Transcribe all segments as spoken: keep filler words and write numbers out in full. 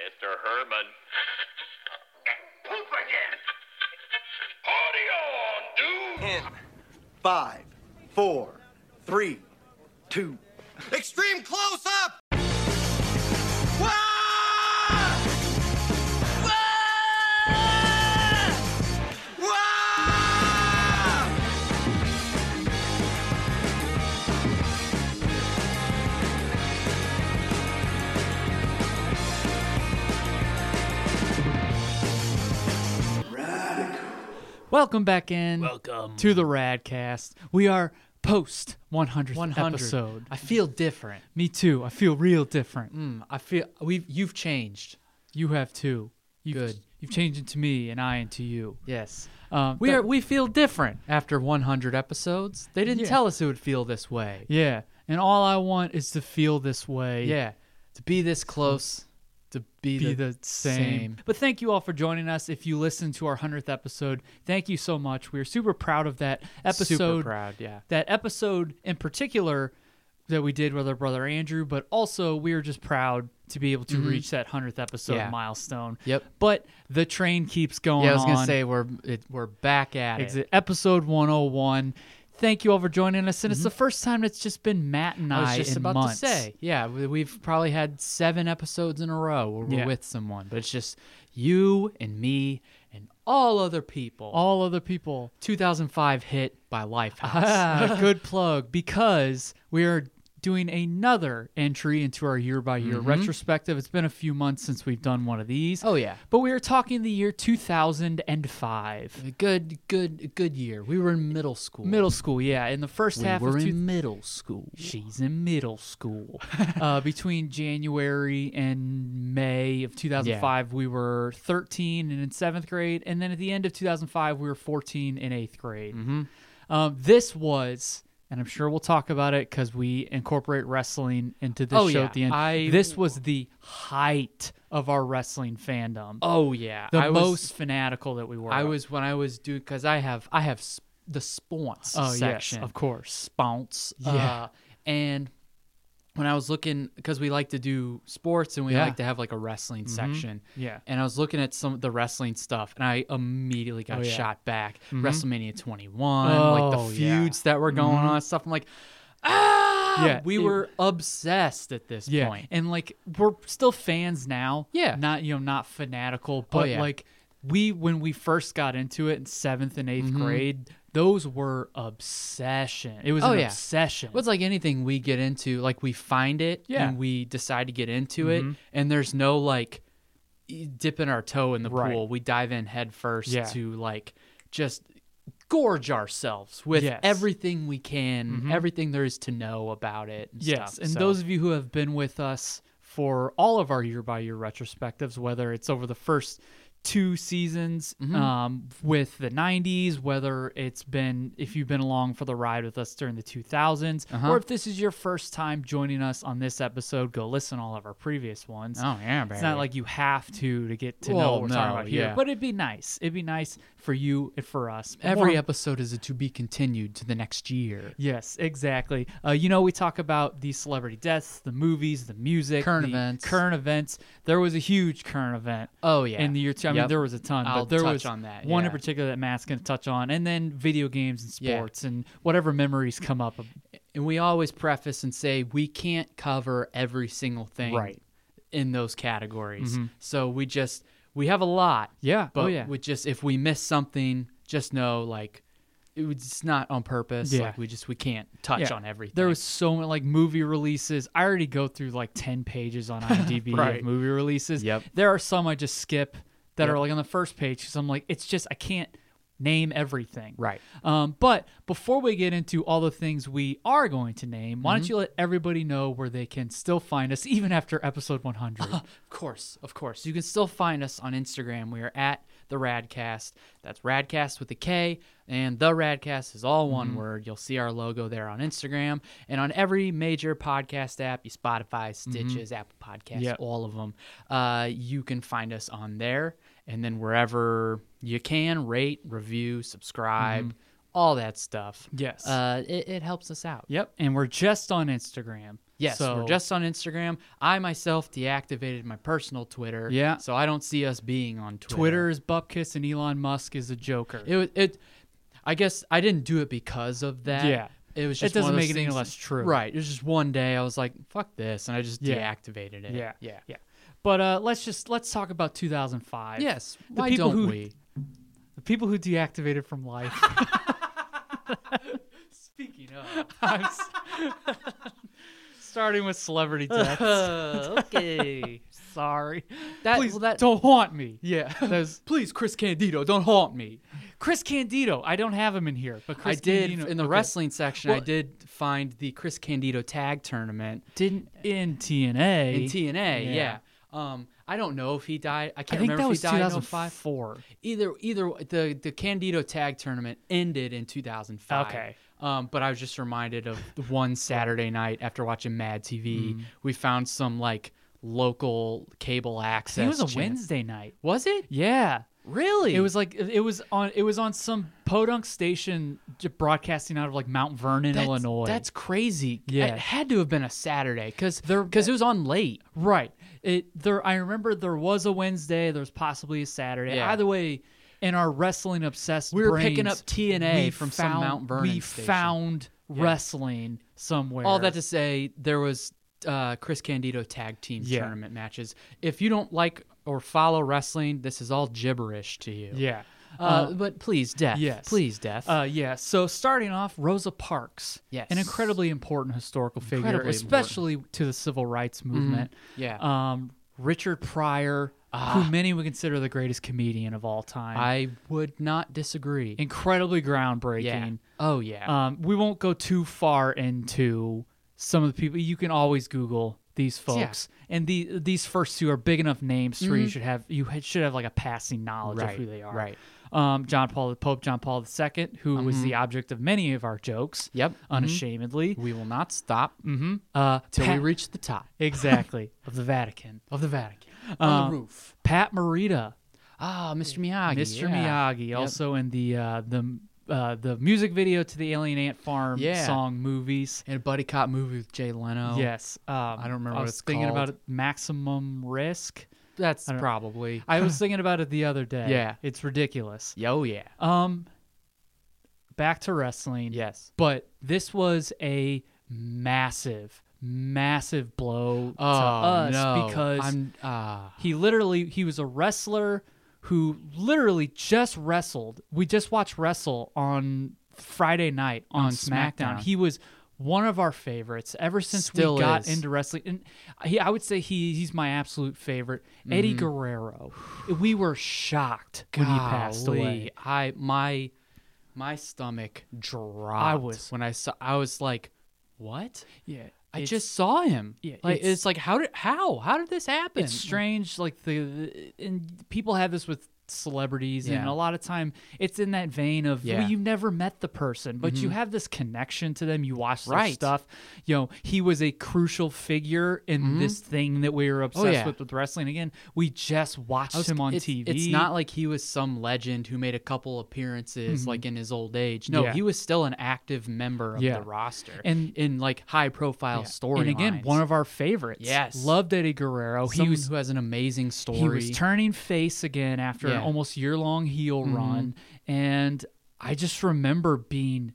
Mister Herman. Poop again. Party on, dude. In five, four, three, two. Extreme close up. Wah! Wah! Wah! Welcome back in Welcome to the Radcast. We are post one hundredth one hundred episode. I feel different. Me too. I feel real different. Mm, I feel we've you've changed. You have too. You've, Good. You've changed into me and I into you. Yes. Um, We that- are we feel different after one hundred episodes. They didn't Yeah. tell us it would feel this way. Yeah. And all I want is to feel this way. Yeah. To be this close, to be, Be the, the same. same. But thank you all for joining us. If you listened to our one hundredth episode, thank you so much. We're super proud of that episode. Super proud, yeah. That episode in particular that we did with our brother Andrew, but also we were just proud to be able to reach that one hundredth episode Yeah. milestone. Yep. But the train keeps going on. Yeah, I was gonna say we're it, we're back at Ex- it. Episode one oh one. Thank you all for joining us. And it's the first time it's just been Matt and I, I was just in about months. to say, yeah, we- we've probably had seven episodes in a row where we're Yeah. with someone, but it's just you and me and all other people. All other people. two thousand five hit by Lifehouse. Ah, good plug, because we are doing another entry into our year-by-year retrospective. It's been a few months since we've done one of these. Oh, yeah. But we are talking the year two thousand five. A good, good, good year. We were in middle school. Middle school, yeah. In the first We half were of two- in middle school. She's in middle school. uh, between January and May of two thousand five, we were thirteen and in seventh grade. And then at the end of two thousand five, we were fourteen in eighth grade. Mm-hmm. Um, this was, and I'm sure we'll talk about it because we incorporate wrestling into this Oh, show yeah. at the end. I- this was the height of our wrestling fandom. Oh yeah, the I was- most fanatical that we were. I was when I was doing because I have I have s- the spawns Oh, section. yes, of course. Spawns. Yeah. Uh, and when I was looking, because we like to do sports and we Yeah. like to have like a wrestling section. Yeah. And I was looking at some of the wrestling stuff, and I immediately got Oh, yeah. shot back. WrestleMania twenty-one, Oh, like the yeah. feuds that were going on and stuff. I'm like, ah, Yeah, we it- were obsessed at this Yeah, point. and like we're still fans now. Yeah. not you know not fanatical, but yeah. like we when we first got into it in seventh and 8th grade, those were obsession. It was Oh, an yeah. obsession. Well, it's like anything we get into, like we find it Yeah. and we decide to get into it, and there's no like e- dipping our toe in the Right. pool. We dive in head first Yeah. to like just gorge ourselves with Yes. everything we can, everything there is to know about it. And Yes, stuff. and So- those of you who have been with us for all of our year by year retrospectives, whether it's over the first two seasons Mm-hmm. um, with the nineties, whether it's been if you've been along for the ride with us during the two thousands, Uh-huh. or if this is your first time joining us on this episode, go listen to all of our previous ones. Oh yeah, baby. It's not like you have to to get to know Well, what we're talking no, about here, yeah. but it'd be nice. It'd be nice for you and for us. every More- episode is a to be continued to the next year. Yes, exactly. Uh, you know, we talk about the celebrity deaths, the movies, the music, Current the events. Current events. There was a huge current event. Oh, yeah. in the year two. I mean, Yep. there was a ton, I'll but there touch was on that, one in yeah. particular that Matt's going to touch on, and then video games and Yeah. sports and whatever memories come up. And we always preface and say we can't cover every single thing Right. in those categories. So we just we have a lot. Yeah. But oh yeah. we just if we miss something, just know like it was it's not on purpose. Yeah. Like we just we can't touch Yeah. on everything. There was so many like movie releases. I already go through like ten pages on IMDb Right. of movie releases. Yep. There are some I just skip that Yep. are like on the first page because I'm like, it's just I can't name everything. Right. Um, but before we get into all the things we are going to name, why Mm-hmm. don't you let everybody know where they can still find us even after episode one hundred? Of course, of course. You can still find us on Instagram. We are at the Radcast. That's Radcast with a K, and the Radcast is all one Mm-hmm. word. You'll see our logo there on Instagram and on every major podcast app. You Spotify, Stitches, Apple Podcasts, Mm-hmm. Yep. all of them. Uh, you can find us on there, and then wherever you can, rate, review, subscribe, all that stuff. Mm-hmm. Yes. uh, it, it helps us out. Yep. And we're just on Instagram. Yes, So- we're just on Instagram. I myself deactivated my personal Twitter. Yeah. So I don't see us being on Twitter. Twitter is Bupkis and Elon Musk is a joker. It was it. I guess I didn't do it because of that. Yeah. It was It just doesn't one of those make it any things- less true. Right. It was just one day I was like, "Fuck this," and I just Yeah. deactivated it. yeah, Yeah. yeah. But uh, let's just let's talk about two thousand five. Yes. The Why people don't who- we? The people who deactivated from life. Speaking of. I'm s- Starting with celebrity deaths. okay. Sorry. That, Please well, that, don't haunt me. yeah. Those Please, Chris Candido, don't haunt me. Chris Candido. I don't have him in here, but Chris I did Candido, in the okay. wrestling section. I Well- did find the Chris Candido tag tournament Didn't in T N A. in T N A. Yeah. Yeah. Um, I don't know if he died. I I can't think remember that if was he died in two oh thousand five. four. Either either the the Candido tag tournament ended in two thousand five. Okay. Um, but I was just reminded of the one Saturday night after watching Mad T V, we found some like local cable I access. think it was a channel. Wednesday night. Was it? Yeah. Really? It was like it was on it was on some podunk station j- broadcasting out of like Mount Vernon, That's- Illinois. That's crazy. Yeah. It had to have been a Saturday because There- because it was on late. right. It there I remember there was a Wednesday, there was possibly a Saturday. Yeah. Either way, in our wrestling obsessed We were picking brains, up T N A we from some found- Mount Vernon We station. found Yeah. wrestling somewhere. All that to say, there was uh, Chris Candido tag team Yeah. tournament matches. If you don't like or follow wrestling, this is all gibberish to you. Yeah. Uh, Uh, but please, Death. yes. Please, Death. Uh, yeah. So starting off, Rosa Parks. Yes. An incredibly important historical figure, Incredibly especially to the civil rights movement. yeah. Um, Richard Pryor, who many would consider the greatest comedian of all time. I would not disagree. Incredibly yeah. groundbreaking. Oh, yeah. Um, we won't go too far into some of the people. You can always Google these folks, and the these first two are big enough names for you should have you ha- should have like a passing knowledge Right, of who they are. right. Um, John Paul, Pope John Paul the Second, who was the object of many of our jokes. Yep. Mhm. Unashamedly. we will not stop Mm-hmm. Uh, till Pat- we reach the top exactly of the Vatican. of the Vatican. Um, on the roof. Pat Morita. Ah, Mister Miyagi. Mister yeah. Miyagi, Yep. also in the uh, the uh, the music video to the Alien Ant Farm Yeah. song movies. In a buddy cop movie with Jay Leno. Yes, um, I don't remember I what was it's thinking called. about it. Maximum Risk. That's I don't- probably. I was thinking about it the other day. Yeah. it's ridiculous. Yo, yeah. Um, back to wrestling. Yes. but this was a massive, massive blow Oh, to us no. because I'm, ah. he literally he was a wrestler who literally just wrestled. We just watched wrestle on Friday night on, On SmackDown. SmackDown. He was one of our favorites ever since Still we got is. into wrestling. And he, I would say he he's my absolute favorite. Eddie Mm-hmm. Guerrero. We were shocked when he passed Golly. away. I my my stomach dropped. I was- when I saw. I was like, "What? Yeah, I it's- just saw him." Yeah, like it's- it's, like how did how how did this happen? It's strange, like the, the and people have this with celebrities, and Yeah. a lot of time it's in that vein of Yeah. well, you've never met the person, but you have this connection to them. You watch their Right. stuff. You know, he was a crucial figure in this thing that we were obsessed yeah. with with wrestling. Again, we just watched I was- him on it's, T V. It's not like he was some legend who made a couple appearances like in his old age. No, Yeah. he was still an active member of Yeah. the roster And- in like high profile Yeah. storylines. And again, one of our favorites. Yes. loved Eddie Guerrero. Someone he was who has an amazing story. He was turning face again after an Yeah. almost year long heel run, and I just remember being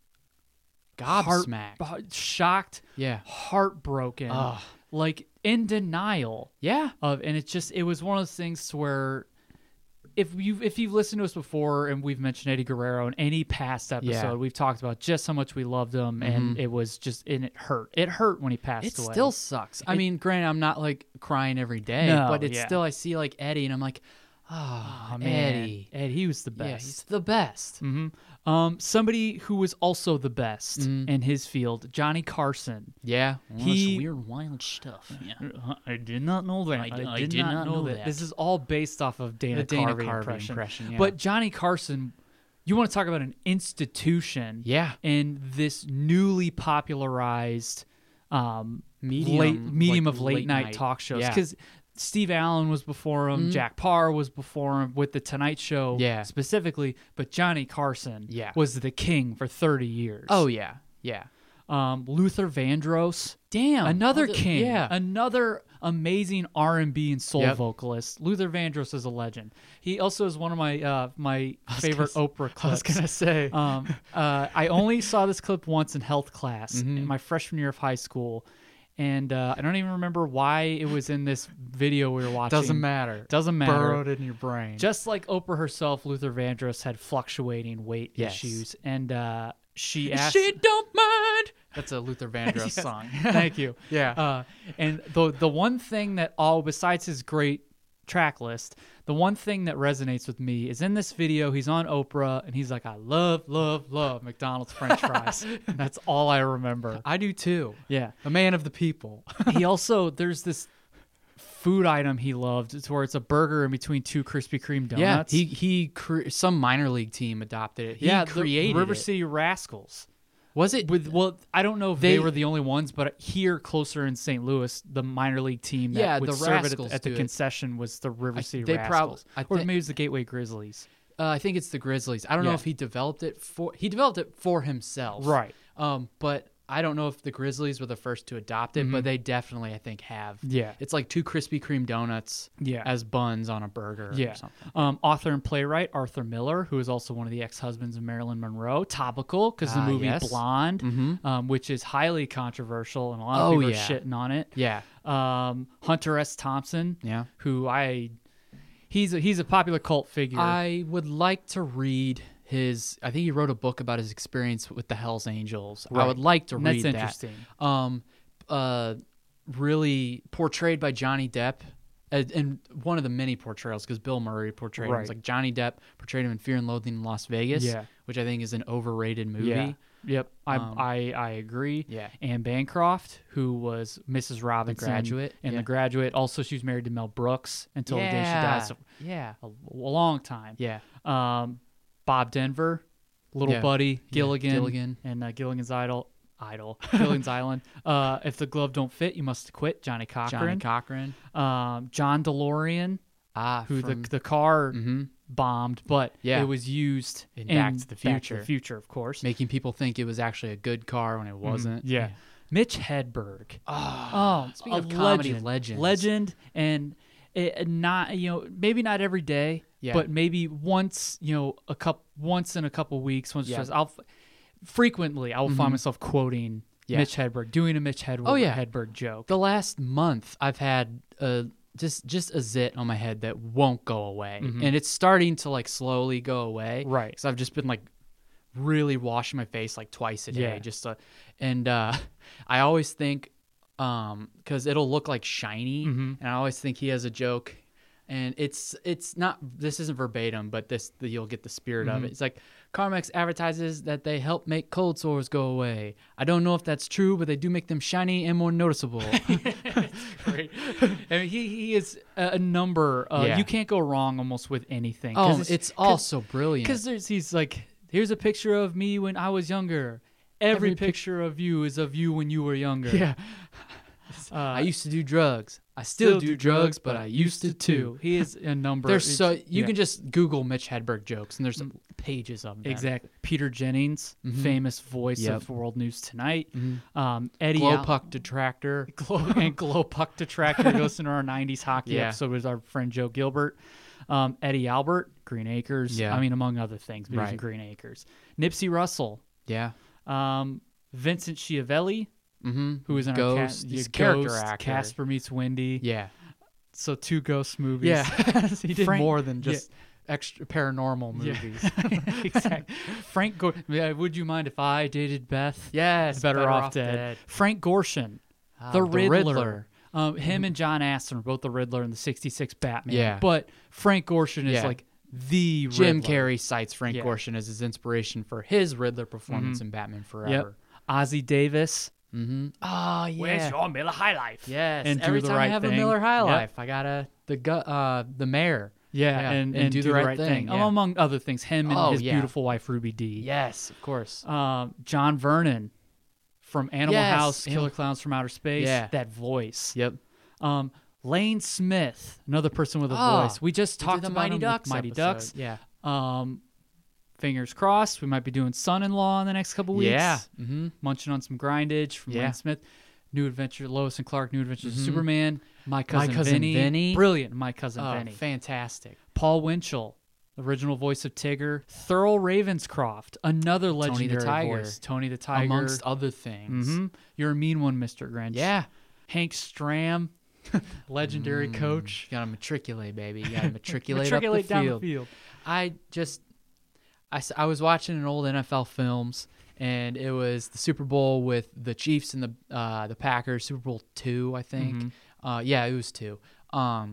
heart- gobsmacked. shocked, Yeah. heartbroken, Ugh. like in denial Yeah. of, and it's just it was one of those things to where. If you if you've listened to us before and we've mentioned Eddie Guerrero in any past episode, Yeah. we've talked about just how much we loved him, and it was just and it hurt. It hurt when he passed It away. still sucks. I It- mean, granted, I'm not like crying every day, No, but it's yeah. still I see like Eddie, and I'm like, oh, Oh, man. Eddie. Ed, he was the Yeah, best. he's the best. hmm Um, somebody who was also the best Mhm. in his field, Johnny Carson. Yeah, He- weird, wild stuff. Yeah. I did not know that. I d- I did not know that. This is all based off of Dana, The Dana Carvey Carvey impression. impression, yeah. But Johnny Carson, you want to talk about an institution Yeah. in this newly popularized um, Medium, late, medium like of late, late night, night. talk shows. Yeah. Because Steve Allen was before him, Mhm. Jack Parr was before him with the Tonight Show Yeah. specifically, but Johnny Carson Yeah. was the king for thirty years. Oh yeah, yeah. Um, Luther Vandross, Damn. another All the- king, Yeah. another amazing R and B and soul Yep. vocalist. Luther Vandross is a legend. He also is one of my uh, my favorite gonna Oprah clips. I was gonna say. Um, uh, I only saw this clip once in health class Mm-hmm. in my freshman year of high school, and uh, I don't even remember why it was in this video we were watching. Doesn't matter. Doesn't matter. Burrowed in your brain. Just like Oprah herself, Luther Vandross had fluctuating weight Yes. issues, and uh, she asked. she don't mind. That's a Luther Vandross Yes. song. Thank you. Yeah. Uh, and the the one thing that all besides his great track list, the one thing that resonates with me is in this video. He's on Oprah, and he's like, "I love, love, love McDonald's French fries." And that's all I remember. I do too. Yeah. A man of the people. He also there's this food item he loved. It's where it's a burger in between two Krispy Kreme donuts. Yeah. He he cre- some minor league team adopted it. He yeah, the created River it. City Rascals. Was it With well, I don't know if they, They- were the only ones, but here closer in Saint Louis, the minor league team that Yeah, would the serve it at, Rascals the- at the do it. concession was the River I- City they prob- Rascals, I or thi- maybe it was the Gateway Grizzlies. Uh, I think it's the Grizzlies. I don't know Yeah. if he developed it for he developed it for himself. Right. Um, but I don't know if the Grizzlies were the first to adopt it, but they definitely I think have. Yeah. It's like two Krispy Kreme donuts Yeah. as buns on a burger Yeah. or something. Um, author and playwright Arthur Miller, who is also one of the ex-husbands of Marilyn Monroe, topical because the Ah, movie yes. Blonde, Mhm. um, which is highly controversial and a lot of Oh, people yeah. are shitting on it. Yeah. Um, Hunter S. Thompson, Yeah. who I he's a, he's a popular cult figure. I would like to read his I think he wrote a book about his experience with the Hells Angels. I Right. would like to And read that's that. interesting. Um uh really portrayed by Johnny Depp and, and one of the many portrayals because Bill Murray portrayed him. Right. It's like Johnny Depp portrayed him in Fear and Loathing in Las Vegas, Yeah. which I think is an overrated movie. Yeah. Yep. I, Um, I I agree. Yeah. Anne Bancroft, who was Missus Robinson Graduate, in yeah. The Graduate. Also, she was married to Mel Brooks until the day she Yeah. died. So Yeah. a, a long time. Yeah. Um, Bob Denver, Little Yeah. Buddy, Gilligan, Gilligan. and uh, Gilligan's Idol. Idol. Gilligan's Island. Uh, if the glove don't fit, you must quit. Johnny Johnny Cochran. Cochran. um, John DeLorean, Ah, who from, the the car Mhm. bombed, but Yeah. it was used In in Back to the Back to Future. the Future, of course. making people think it was actually a good car when it wasn't. Yeah. Mitch Hedberg. Oh, Oh, speaking a of comedy legend, legends. legend, and it, not you know maybe not every day, Yeah. but maybe once you know a couple once in a couple weeks. Once or Yeah. twice, I'll f- frequently I will find myself quoting Yeah. Mitch Hedberg, doing a Mitch Hedberg, Oh, yeah. Hedberg joke. The last month, I've had uh, just just a zit on my head that won't go away, and it's starting to like slowly go away. Right. So I've just been like really washing my face like twice a day, Yeah. just to, and uh, I always think um because it'll look like shiny, Mhm. and I always think he has a joke. And it's it's not this isn't verbatim, but this the, you'll get the spirit of it. It's like Carmex advertises that they help make cold sores go away. I don't know if that's true, but they do make them shiny and more noticeable. Great. I mean, he he is a, a number. Uh, Yeah. You can't go wrong almost with anything. 'cause oh, it's all so brilliant. because there's he's like here's a picture of me when I was younger. Every, Every pic- picture of you is of you when you were younger. yeah, Uh, I used to do drugs. I still, do drugs, but I used to too. He is a number. There's it's- so you yeah. can just Google Mitch Hedberg jokes, and there's pages of them. exactly Peter Jennings, famous voice Yep. of World News Tonight. Um, Eddie Glow Al- puck detractor. Glow and Glow Puck Detractor. Listen to our nineties hockey Yeah. episode with our friend Joe Gilbert. Um, Eddie Albert, Green Acres. Yeah. I mean, among other things, but he's in Right. Green Acres. Nipsey Russell. Yeah. Um, Vincent Schiavelli, Mm-hmm. who was in Ghost. our cast, He's a yeah, character Ghost, actor. Casper Meets Wendy. Yeah. So two Ghost movies. Yeah. he did Frank- more than yeah. just extra paranormal Yeah. movies. exactly. Frank, Gor- yeah, would you mind if I dated Beth? Yes. Better, off, dead. Frank Gorshin, Ah, the the Riddler. Riddler. Um, him and John Aston are both the Riddler in the sixty-six Batman. Yeah. But Frank Gorshin is Yeah. like the Jim Riddler. Carrey cites Frank Yeah. Gorshin as his inspiration for his Riddler performance in Batman Yep. Forever. Ozzie Davis. Mm-hmm. Oh yeah. Where's your Miller High Life? Yes. And Do every the time Right I have Thing. a Miller High Yep. Life, I gotta the gu- uh the mayor. Yeah, Yeah, and, and and, do, the right, thing. yeah. Among other things, him and Oh, his yeah. beautiful wife Ruby Dee. Yes, of course. Um, John Vernon from Animal Yes, House, Animal- Killer Clowns from Outer Space. Yeah. That voice. Yep. Um, Lane Smith, another person with a Oh, voice. We just We talked did the about Mighty him with Ducks. Mighty episode. Ducks. Yeah. Um, fingers crossed, we might be doing Son-in-Law in the next couple weeks. Yeah. Mm-hmm. Munching on some grindage from Yeah. Wayne Smith. New Adventure, Lois and Clark, New Adventures of Superman. My Cousin, Cousin Vinny. Vinny. Brilliant, My Cousin Oh, Vinny. fantastic. Paul Winchell, original voice of Tigger. Thurl Ravenscroft, another legendary Tiger. voice. Tony the Tiger. Amongst other things. hmm You're a mean one, Mister Grinch. Yeah. Hank Stram, legendary coach. You gotta matriculate, baby. You gotta matriculate, Matriculate up the down field. the field. I just, I, s- I was watching an old N F L films, and it was the Super Bowl with the Chiefs and the uh, the Packers. Super Bowl two, I think. Mm-hmm. Uh, yeah, it was two. Um,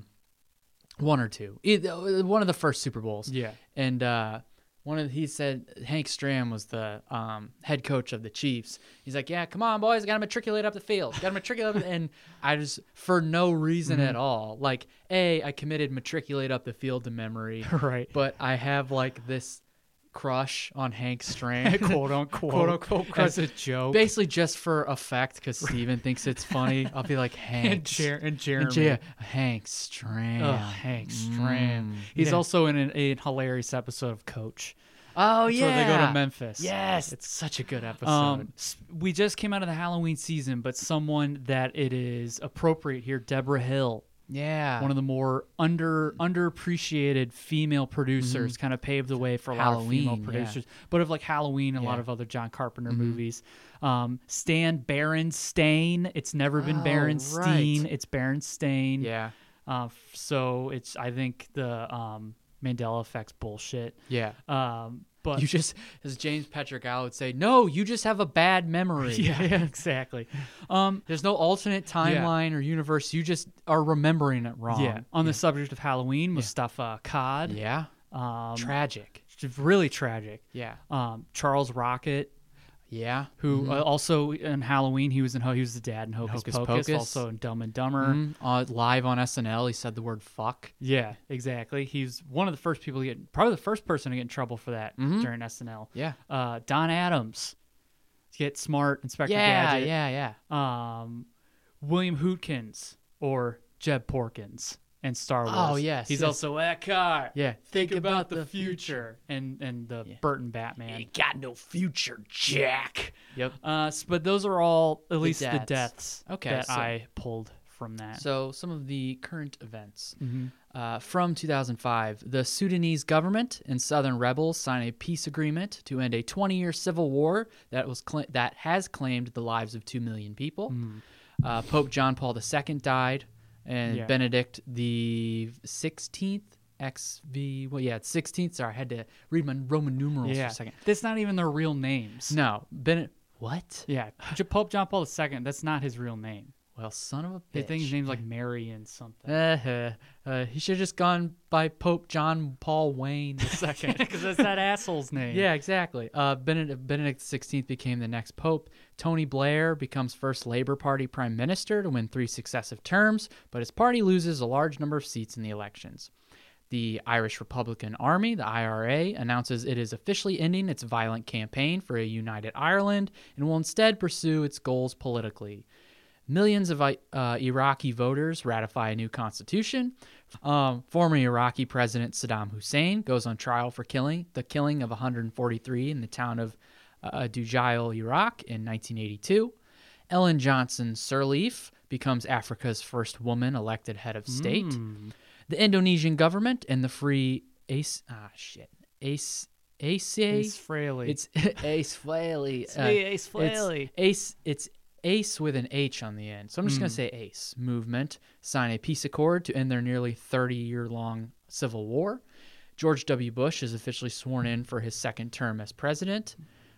one or two. Either, one of the first Super Bowls. Yeah. And uh, one of he said Hank Stram was the um, head coach of the Chiefs. He's like, "Yeah, come on, boys, got to matriculate up the field. Got to matriculate." Up the-" And I just, for no reason Mm-hmm. at all, like, a, I committed matriculate up the field to memory, Right. but I have like this crush on Hank Stram, quote unquote. quote unquote, As a joke. basically just for effect because Steven thinks it's funny. I'll be like, Hank, and, Jer- and and Jeremy. Jer- Hank Stram, Ugh, Hank Stram. Mm. He's Yeah. also in an, a hilarious episode of Coach. Oh That's yeah, where they go to Memphis. Yes, it's such a good episode. Um, s- we just came out of the Halloween season, but someone that it is appropriate here, Deborah Hill, yeah, one of the more under underappreciated female producers, kind of paved the way for a lot of female Halloween, yeah. producers. But of like Halloween and a lot Yeah. of other John Carpenter movies. Um, Stan Berenstain. It's never been Oh, Berenstein. right. It's Berenstain. yeah, Uh, f- so it's I think the um, Mandela effect's bullshit. yeah. Um, but You just, as James Patrick Al would say, no, you just have a bad memory. yeah, yeah, exactly. Um, There's no alternate timeline or universe. You just are remembering it wrong. yeah. On the subject of Halloween, Mustafa Cod. Yeah. Um, Tragic. it's really tragic. Yeah. Um, Charles Rocket, Yeah. who uh, also in Halloween he was in Ho- he was the dad in Hocus, Hocus Pocus, Pocus. also in Dumb and Dumber. Mhm. Uh, live on S N L, he said the word fuck. Yeah, exactly. He's one of the first people to get, probably the first person to get in trouble for that during S N L. Yeah. Uh, Don Adams, Get Smart, Inspector Yeah, Gadget. yeah, yeah. Um, William Hootkins or Jeb Porkins and Star Wars. Oh, yes, he's yes. also that car. Yeah. Think, about, the future. and and the Burton Batman. got no future, Jack. Yep. Uh, s- but those are all at least the deaths. deaths Okay, that so- I pulled from that. So, some of the current events. Mm-hmm. Uh, from two thousand five, the Sudanese government and southern rebels sign a peace agreement to end a twenty-year civil war that was cla- that has claimed the lives of two million people. Uh, Pope John Paul the Second died, and Yeah. Benedict the sixteenth, X V, well, yeah, it's sixteenth. Sorry, I had to read my Roman numerals yeah, for a second. that's not even their real names. No, Benedict. What? Yeah, J- Pope John Paul the Second. That's not his real name. Well, son of a I bitch. think his name's like Marion something. Uh, uh, he should have just gone by Pope John Paul Wayne the Second. Because that's that asshole's name. Yeah, exactly. Uh, Benedict, Benedict the sixteenth became the next pope. Tony Blair becomes first Labor Party prime minister to win three successive terms, but his party loses a large number of seats in the elections. The Irish Republican Army, the I R A, announces it is officially ending its violent campaign for a united Ireland and will instead pursue its goals politically. Millions of uh, Iraqi voters ratify a new constitution. Um, former Iraqi President Saddam Hussein goes on trial for killing the killing of one hundred forty-three in the town of uh, Dujail, Iraq, in nineteen eighty-two. Ellen Johnson Sirleaf becomes Africa's first woman elected head of state. The Indonesian government and the Free Ace ah shit Ace Ace Ace Frehley. it's Ace Frehley. It's me, Ace Frehley. It's Ace. It's Ace with an H on the end. So I'm just going to say Ace movement sign a peace accord to end their nearly thirty-year-long civil war. George W. Bush is officially sworn in for his second term as president.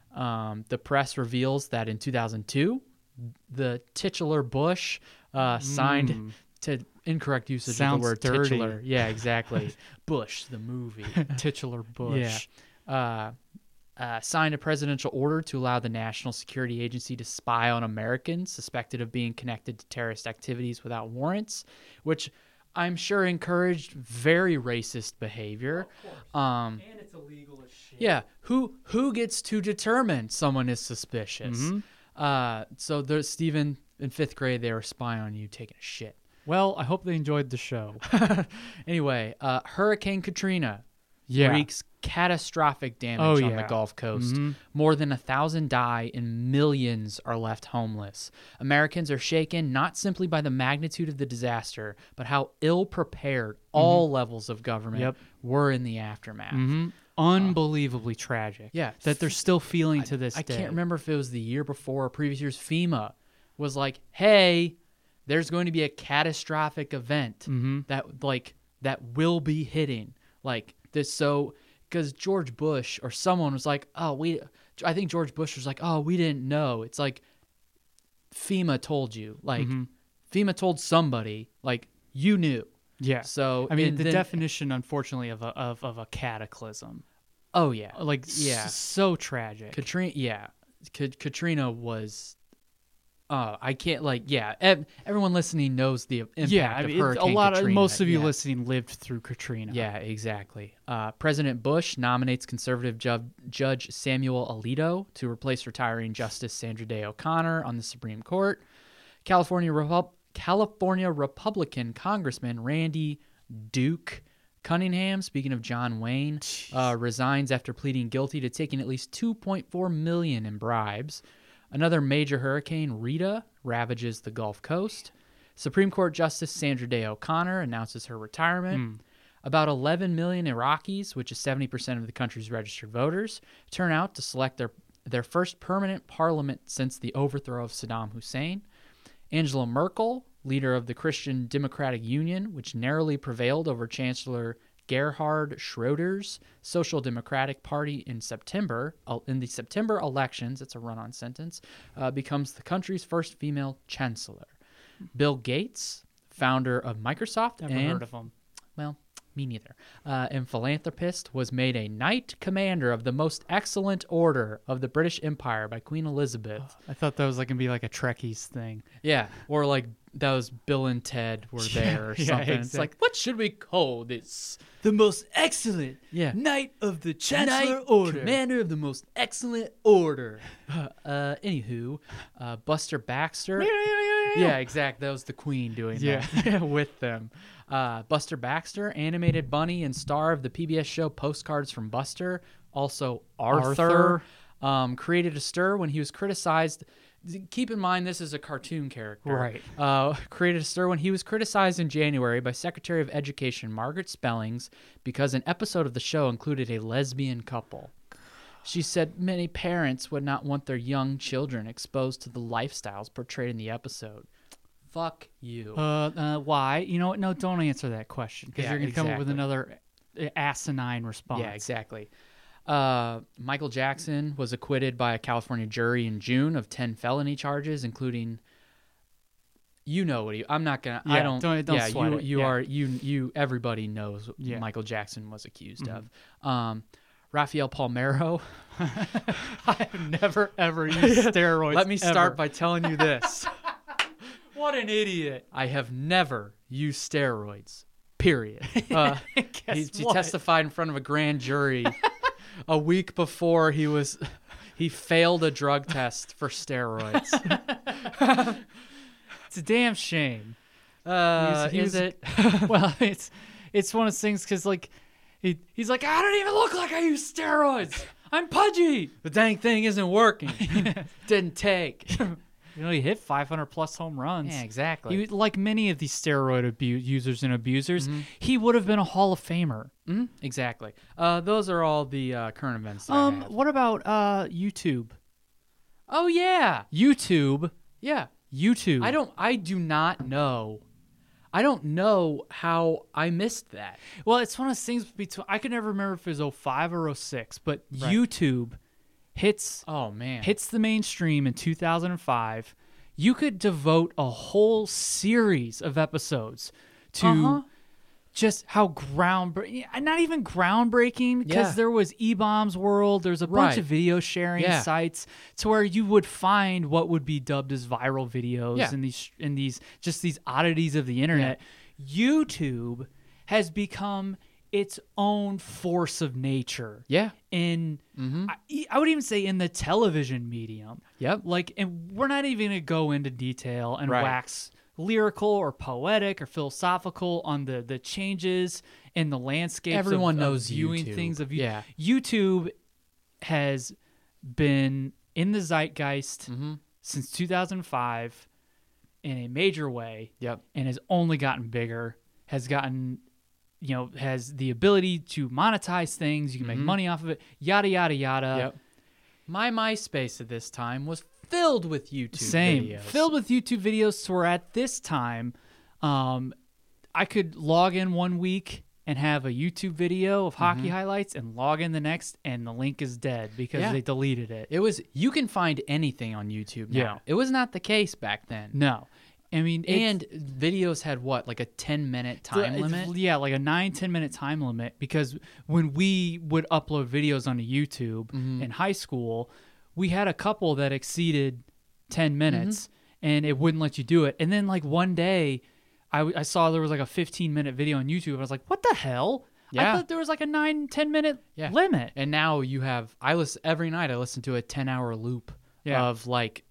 Um, the press reveals that in two thousand two, the titular Bush uh, signed to incorrect usage Sounds of the word dirty. titular. Yeah, exactly. Bush, the movie. Titular Bush. Yeah. Uh, uh, signed a presidential order to allow the National Security Agency to spy on Americans suspected of being connected to terrorist activities without warrants, which I'm sure encouraged very racist behavior. Um, And it's illegal as shit. yeah, who who gets to determine someone is suspicious? Mm-hmm. Uh, so there's Stephen in fifth grade. They were spying on you taking a shit. Well, I hope they enjoyed the show. Anyway, uh, Hurricane Katrina. Yeah. wreaks catastrophic damage Oh, on yeah. the Gulf Coast. Mhm. More than a thousand die and millions are left homeless. Americans are shaken not simply by the magnitude of the disaster, but how ill-prepared all levels of government Yep. were in the aftermath. hmm Unbelievably tragic. Yeah. That they're still feeling to this I day. can't remember if it was the year before or previous years. FEMA was like, "Hey, there's going to be a catastrophic event Mhm. that like that will be hitting like this." So because George Bush or someone was like, "Oh, we," I think George Bush was like, "Oh, we didn't know." It's like FEMA told you, like Mhm. FEMA told somebody, like you knew. Yeah. So I mean, and the then- definition, unfortunately, of a of, of a cataclysm. Oh yeah, Like, yeah. s- so tragic. Katrina, yeah, Ka- Katrina was. Uh, I can't like yeah. Ev- everyone listening knows the impact yeah, I of mean, it- a Hurricane lot of Katrina. most of you yeah. listening lived through Katrina. Yeah, exactly. Uh, President Bush nominates conservative ju- Judge Samuel Alito to replace retiring Justice Sandra Day O'Connor on the Supreme Court. California Repub- California Republican Congressman Randy Duke Cunningham, speaking of John Wayne, uh, resigns after pleading guilty to taking at least two point four million dollars in bribes. Another major hurricane, Rita, ravages the Gulf Coast. Supreme Court Justice Sandra Day O'Connor announces her retirement. About eleven million Iraqis, which is seventy percent of the country's registered voters, turn out to select their, their first permanent parliament since the overthrow of Saddam Hussein. Angela Merkel, leader of the Christian Democratic Union, which narrowly prevailed over Chancellor Gerhard Schroeder's Social Democratic Party in September, in the September elections, it's a run-on sentence, uh, becomes the country's first female chancellor. Bill Gates, founder of Microsoft, Never and heard of them. well, me neither, uh, and philanthropist, was made a Knight Commander of the Most Excellent Order of the British Empire by Queen Elizabeth. I thought that was like gonna be like a Trekkies thing. Yeah, or like that was Bill and Ted were there or yeah, something. It's exact- like, what should we call this? The most excellent Yeah. Knight of the Knight Commander of the Most Excellent Order. uh, anywho, uh, Buster Baxter. Yeah, exact. That was the Queen doing Yeah. that with them. Uh, Buster Baxter, animated bunny and star of the P B S show Postcards from Buster. Also Arthur, Arthur. Um, created a stir when he was criticized. Keep in mind, this is a cartoon character. Right. Uh, created a stir when he was criticized in January by Secretary of Education Margaret Spellings because an episode of the show included a lesbian couple. She said many parents would not want their young children exposed to the lifestyles portrayed in the episode. Fuck you. Uh, uh, why? You know what? No, don't answer that question because Yeah, you're gonna come up with exactly. another uh, asinine response. Yeah, exactly. Uh, Michael Jackson was acquitted by a California jury in June of ten felony charges, including. You know what he? I'm not gonna. I Yeah, don't. don't- don't yeah, sweat you. it, You yeah. are. You. You. Everybody knows what Yeah. Michael Jackson was accused of. Um, Rafael Palmeiro. I've never ever used steroids. Let me start ever. by telling you this: What an idiot! I have never used steroids. Period. Uh, Guess he, he what? testified in front of a grand jury a week before he was he failed a drug test for steroids. It's a damn shame. Uh, He was- is he it? well, it's it's one of those things because like he he's like I don't even look like I use steroids. I'm pudgy. The dang thing isn't working. Didn't take. You know, he hit five hundred plus home runs. Yeah, exactly. He, like many of these steroid abu- users and abusers, he would have been a Hall of Famer. Mhm, exactly. Uh, those are all the uh, current events. That I Um, have. what about uh YouTube? Oh yeah, YouTube, yeah. YouTube. I don't. I do not know. I don't know how I missed that. Well, it's one of those things between. I can never remember if it was oh five or oh six, but Right. YouTube hits Oh man. hits the mainstream in two thousand five. You could devote a whole series of episodes to Uh-huh. just how groundbreaking, not even groundbreaking, because Yeah. there was eBaum's World. There's a bunch Right. of video sharing Yeah. sites to where you would find what would be dubbed as viral videos Yeah. and these and these just these oddities of the internet. YouTube has become its own force of nature Yeah. in I, I would even say in the television medium. Yep. Like, and we're not even gonna go into detail and Right. wax lyrical or poetic or philosophical on the the changes in the landscape. Everyone of, knows of viewing YouTube. things of you- Yeah. YouTube has been in the zeitgeist Mm-hmm. since two thousand five in a major way. Yep. And has only gotten bigger, has gotten, you know, has the ability to monetize things. You can make money off of it, yada, yada, yada. Yep. My MySpace at this time was filled with YouTube Same. videos. Filled with YouTube videos. So we're at this time, um, I could log in one week and have a YouTube video of hockey Mm-hmm. highlights and log in the next, and the link is dead because Yeah. they deleted it. It was, you can find anything on YouTube now. Yeah. It was not the case back then. No. I mean, it's- And videos had what, like a ten minute time It's- limit? Yeah, like a nine, ten minute time limit. Because when we would upload videos onto YouTube Mm-hmm. in high school, we had a couple that exceeded ten minutes Mm-hmm. and it wouldn't let you do it. And then, like, one day, I, I saw there was like a fifteen minute video on YouTube. And I was like, what the hell? I Yeah. thought there was like a nine, ten minute Yeah. limit. And now you have, I listen, every night I listen to a ten hour loop Yeah. of like,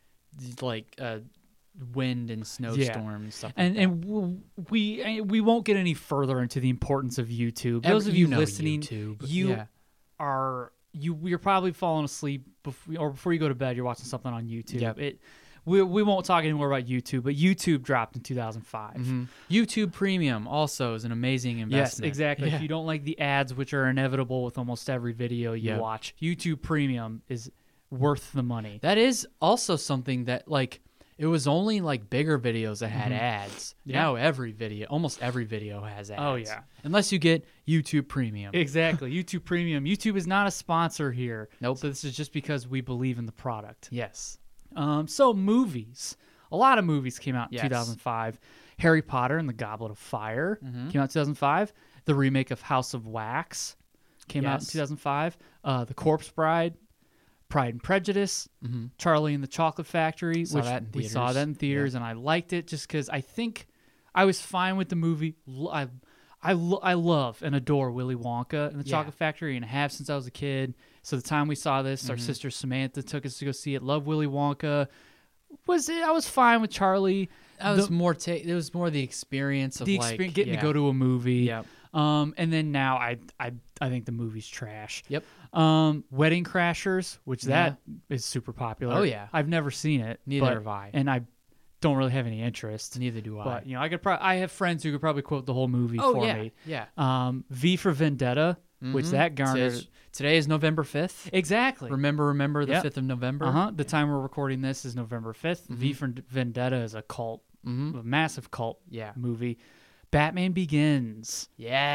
like, uh, wind and snowstorms and stuff like And that. and w- we and we won't get any further into the importance of YouTube. Every- Those of you, you know listening, YouTube. you Yeah. are you you're probably falling asleep before or before you go to bed. You're watching something on YouTube. Yep. It we we won't talk anymore about YouTube, but YouTube dropped in two thousand five. Mhm. YouTube Premium also is an amazing Yes, investment. exactly. Yeah. If you don't like the ads, which are inevitable with almost every video you Yep. watch, YouTube Premium is worth the money. That is also something that, like, it was only like bigger videos that had ads. Mm-hmm. Yeah. Now every video, almost every video has ads. Oh, yeah. Unless you get YouTube Premium. Exactly. YouTube Premium. YouTube is not a sponsor here. Nope. So this is just because we believe in the product. Yes. Um, so movies. A lot of movies came out in Yes. two thousand five. Harry Potter and the Goblet of Fire Mm-hmm. came out in two thousand five. The remake of House of Wax came out in Yes. two thousand five. Uh, the Corpse Bride, Pride and Prejudice, Charlie and the Chocolate Factory, Mm-hmm. Saw which that in we saw theaters. that in theaters, and I liked it just because I think I was fine with the movie. L- I, I, lo- I love and adore Willy Wonka and the Yeah. Chocolate Factory, and have since I was a kid. So the time we saw this, Mm-hmm. our sister Samantha took us to go see it. Love Willy Wonka. Was it? I was fine with Charlie. That was The- more. Ta- it was more the experience of the like experience getting yeah. to go to a movie. Yep. Um, and then now I, I, I think the movie's trash. Yep. Um, Wedding Crashers, which that is super popular. Oh, yeah. I've never seen it. Neither but- have I. and I don't really have any interest. Neither do I. But you know, I could probably I have friends who could probably quote the whole movie oh for yeah, me. yeah. Um, V for Vendetta, which Mhm. that garnered Says- today is November fifth. exactly. Remember, remember the Yep. fifth of November. Uh huh. The time we're recording this is November fifth. V Mm-hmm. for Vendetta is a cult, a massive cult Yeah. movie. Batman Begins.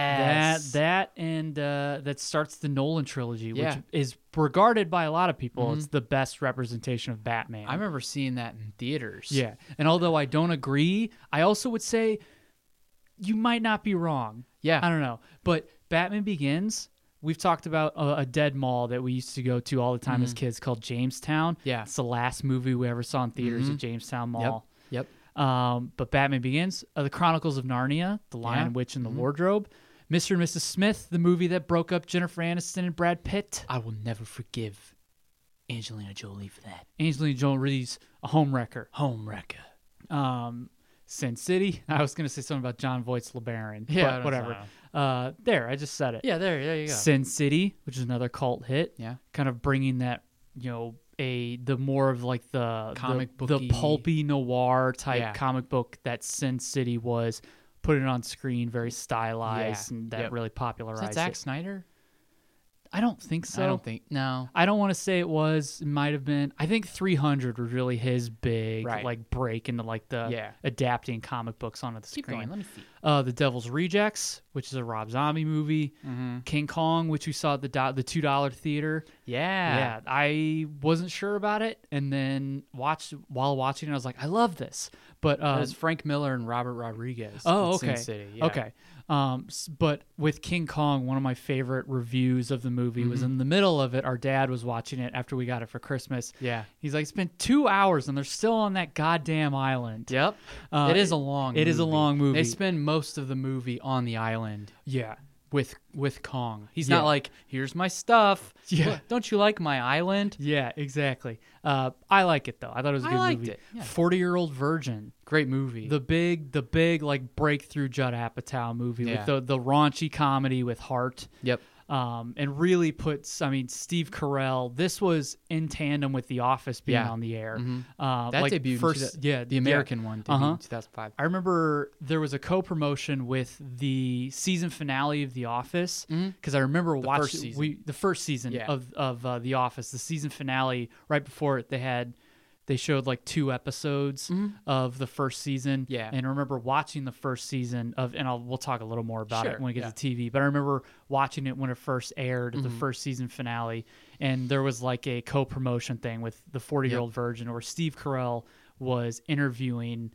Yes. That that and uh, that starts the Nolan trilogy, Yeah. which is regarded by a lot of people. It's the best representation of Batman. I remember seeing that in theaters. Yeah, and although I don't agree, I also would say you might not be wrong. Yeah. I don't know, but Batman Begins. We've talked about a, a dead mall that we used to go to all the time as kids called Jamestown. Mm-hmm. Yeah. It's the last movie we ever saw in theaters at Jamestown Mall. Yep. Um, but Batman Begins, uh, The Chronicles of Narnia, The Lion, Yeah. Mm-hmm. Witch, and the Wardrobe, Mister and Missus Smith, the movie that broke up Jennifer Aniston and Brad Pitt, I will never forgive Angelina Jolie for that. Angelina Jolie's A Homewrecker, Homewrecker. um, Sin City. I was going to say something about John Voight's LeBaron, Yeah, but that's whatever. fine. Uh, there, I just said it. Yeah, there, there you go. Sin City, which is another cult hit. Yeah. Kind of bringing that, you know, a the more of like the Comic the, the booky- pulpy noir type Yeah. comic book that Sin City was, put it on screen, very stylized, Yeah. and that Yep. really Is popularized that Zack it. Snyder? I don't think so. I don't think. No. I don't want to say it was. It might have been. I think three hundred was really his big Right. like break into like the Yeah. adapting comic books onto the Keep screen. going. Let me see. Uh, The Devil's Rejects, which is a Rob Zombie movie. Mm-hmm. King Kong, which we saw at the do- the two dollar theater. Yeah. Yeah, I wasn't sure about it, and then watched while watching it. I was like, I love this, but It uh, was Frank Miller and Robert Rodriguez. oh, in Sin okay, City. Yeah. okay. Um, s- but with King Kong, one of my favorite reviews of the movie was in the middle of it. Our dad was watching it after we got it for Christmas. Yeah. He's like, it's been two hours and they're still on that goddamn island. Yep. Uh, it is a long. it is a long movie. They spend most of the movie on the island. Yeah. with with Kong. He's Yeah. not like, here's my stuff. Yeah. Look, don't you like my island? Yeah, exactly. Uh, I like it though. I thought it was a I good liked movie. it, yeah. Forty Year Old Virgin, Great movie. the big, the big like breakthrough Judd Apatow movie Yeah. with the the raunchy comedy with heart. yep. Um, and really puts, I mean, Steve Carell. This was in tandem with The Office being Yeah. on the air. Mhm. Uh, That like debuted in first, two- yeah, the yeah. American one debuted Uh-huh. in two thousand five. I remember there was a co-promotion with the season finale of The Office because I remember first watching season. we the first season Yeah. of of uh, The Office. The season finale right before it, they had they showed like two episodes of the first season. Yeah. and I remember watching the first season of, and I'll we'll talk a little more about Sure, it when we get yeah. to T V. But I remember watching it when it first aired, Mm-hmm. the first season finale, and there was like a co-promotion thing with the forty Year Old Virgin, where Steve Carell was interviewing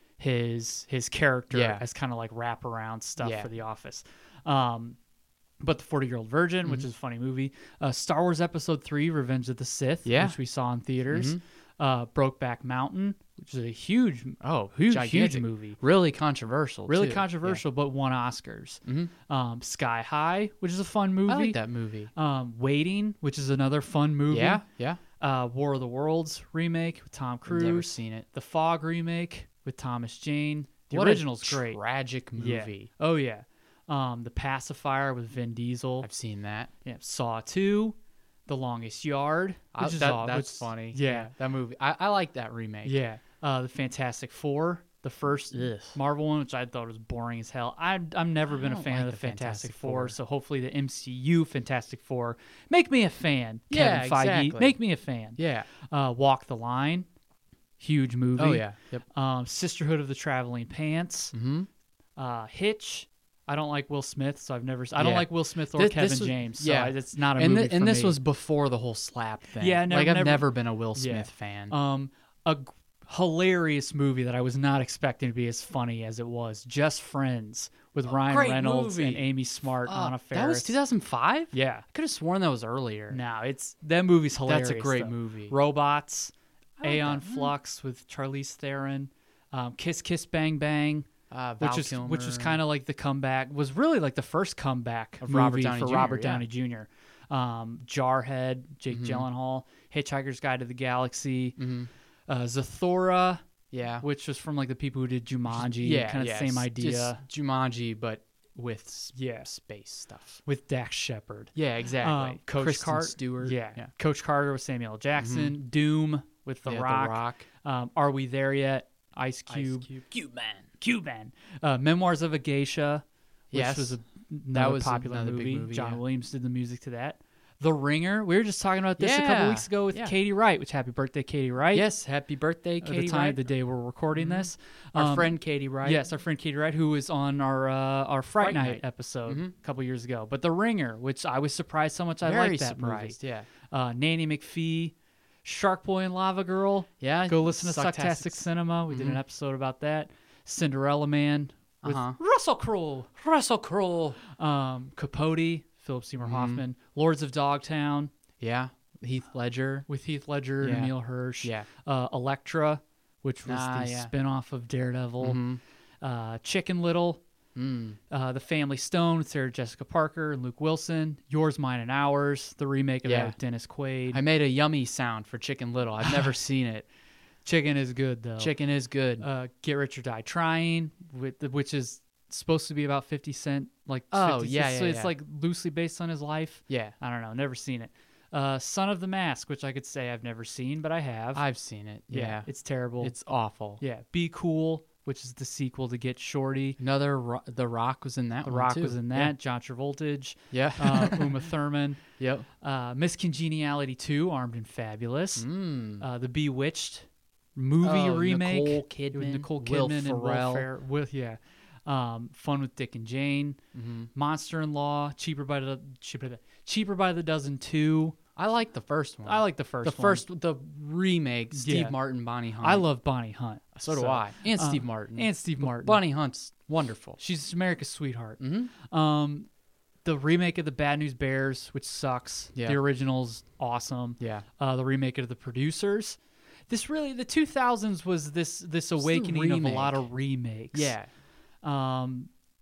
his his character Yeah. as kind of like wraparound stuff Yeah. for The Office. Um, but the forty Year Old Virgin, which is a funny movie. Uh, Star Wars Episode Three: Revenge of the Sith, Yeah. which we saw in theaters. Uh, Brokeback Mountain, which is a huge, oh, huge, huge Gigantic. movie. Really controversial. Really too. controversial, but won Oscars. Um, Sky High, which is a fun movie. Yeah. I like that movie. Um, Waiting, which is another fun movie. Yeah. Yeah. Uh, War of the Worlds remake with Tom Cruise. Never seen it. The Fog remake with Thomas Jane. The What a original's great. Tragic Yeah. movie. Oh yeah. Um, The Pacifier with Vin Diesel. I've seen that. Yeah. Saw two. The Longest Yard, I- which is that- aw- that's which- funny. Yeah. That movie. I, I like that remake. Yeah. Uh, the Fantastic Four, the first Ugh. Marvel one, which I thought was boring as hell. I, I've never been a don't fan like of the the Fantastic, Fantastic Four, Four. so hopefully the M C U Fantastic Four make me a fan. Yeah, Kevin Feige, exactly. make me a fan. Yeah. Uh, Walk the Line, huge movie. Oh yeah. Yep. Um, Sisterhood of the Traveling Pants. Mm-hmm. Uh, Hitch. I don't like Will Smith, so I've never. I don't Yeah. like Will Smith or This- Kevin this was- James. So yeah. I, it's not a And movie thi- and for this me. was before the whole slap thing. Yeah, never- like I've never- never been a Will Smith Yeah. fan. Um, a g- hilarious movie that I was not expecting to be as funny as it was. Just Friends with Ryan great Reynolds movie. and Amy Smart, Uh, Anna Faris. that was two thousand five. Yeah. I could have sworn that was earlier. No, it's that movie's hilarious. That's a great though. movie. Robots, I like Aeon that. Mm. Flux with Charlize Theron, um, Kiss Kiss Bang Bang. Uh, Val Which is Kilmer. which was kind of like the comeback, was really like the first comeback Of movie Robert Downey for Junior, Robert yeah. Downey Junior Um, Jarhead, Jake Mhm. Gyllenhaal, Hitchhiker's Guide to the Galaxy, Mhm. uh, Zathura, yeah, which was from like the people who did Jumanji, yeah, kind of yeah, same s- idea. just Jumanji, but with s- Yeah. space stuff. With Dax Shepard. Yeah, exactly. Um, Coach Kristen Carter, Stewart. Yeah. yeah. Mm-hmm. Coach Carter with Samuel L. Jackson, Doom with The Yeah, Rock. The Rock. Um, Are We There Yet? Ice Cube, Ice Cube. Cuban. Cuban. Uh, Memoirs of a Geisha, which Yes. was a another was popular another big movie. movie, John yeah. Williams did the music to that. The Ringer. We were just talking about this a couple Yeah, weeks ago with yeah. Katie Wright. Which happy birthday, Katie Wright! Yes, happy birthday, at Katie the time, Wright. the day we're recording this, Our Um, friend Katie Wright. Yes, our friend Katie Wright, who was on our uh, our Fright, Fright Night, Night. episode Mhm. a couple years ago. But The Ringer, which I was surprised how much I Very liked that surprised. movie. Yeah. Uh, Nanny McPhee, Shark Boy and Lava Girl. Yeah. Go listen to Sucktastic. Sucktastic Cinema. We did an Mhm. episode about that. Cinderella Man with Uh-huh. Russell Crowe. Russell Crowe. Um, Capote, Philip Seymour Mhm. Hoffman. Lords of Dogtown Yeah. Heath Ledger. with Heath Ledger Yeah. and Emil Hirsch. Yeah. Uh, Elektra, which was Ah, the yeah. spinoff of Daredevil. Mhm. Uh, Chicken Little. Mm. Uh, the Family Stone with Sarah Jessica Parker and Luke Wilson. Yours, Mine, and Ours, the remake of Yeah. that with Dennis Quaid. I made a yummy sound for Chicken Little. I've never seen it. Chicken is good though. Chicken is good. Uh, Get Rich or Die Trying, with which is supposed to be about fifty Cent. Like Oh, fifty yeah, so yeah, it's yeah. like loosely based on his life. yeah. I don't know, never seen it. Uh, Son of the Mask, which I could say I've never seen, but I have. I've seen it. Yeah. it's terrible. It's awful. yeah. Be Cool, which is the sequel to Get Shorty. Another Ro- The Rock was in that The one Rock too. was in that. John Travoltage, Yeah. uh, Uma Thurman. Yep. Uh, Miss Congeniality two, Armed and Fabulous. Mm. Uh, the Bewitched movie Oh, remake Nicole with Kidman, Nicole Will Kidman and Will Ferrell. Ferrell. With yeah, um, Fun with Dick and Jane, Mhm. Monster in Law, Cheaper by the Cheaper, Cheaper by the Dozen two. I like the first one. I like the first. the one. first, the remake. Steve Yeah. Martin, Bonnie Hunt. I love Bonnie Hunt. So do I. And uh, Steve Martin. and Steve Martin. Bonnie Hunt's wonderful. She's America's sweetheart. Mm-hmm. Um, the remake of the Bad News Bears, which sucks. Yeah. The original's awesome. Yeah. Uh, the remake of The Producers. This really, the two thousands was this this awakening of a lot of remakes. Yeah. Um,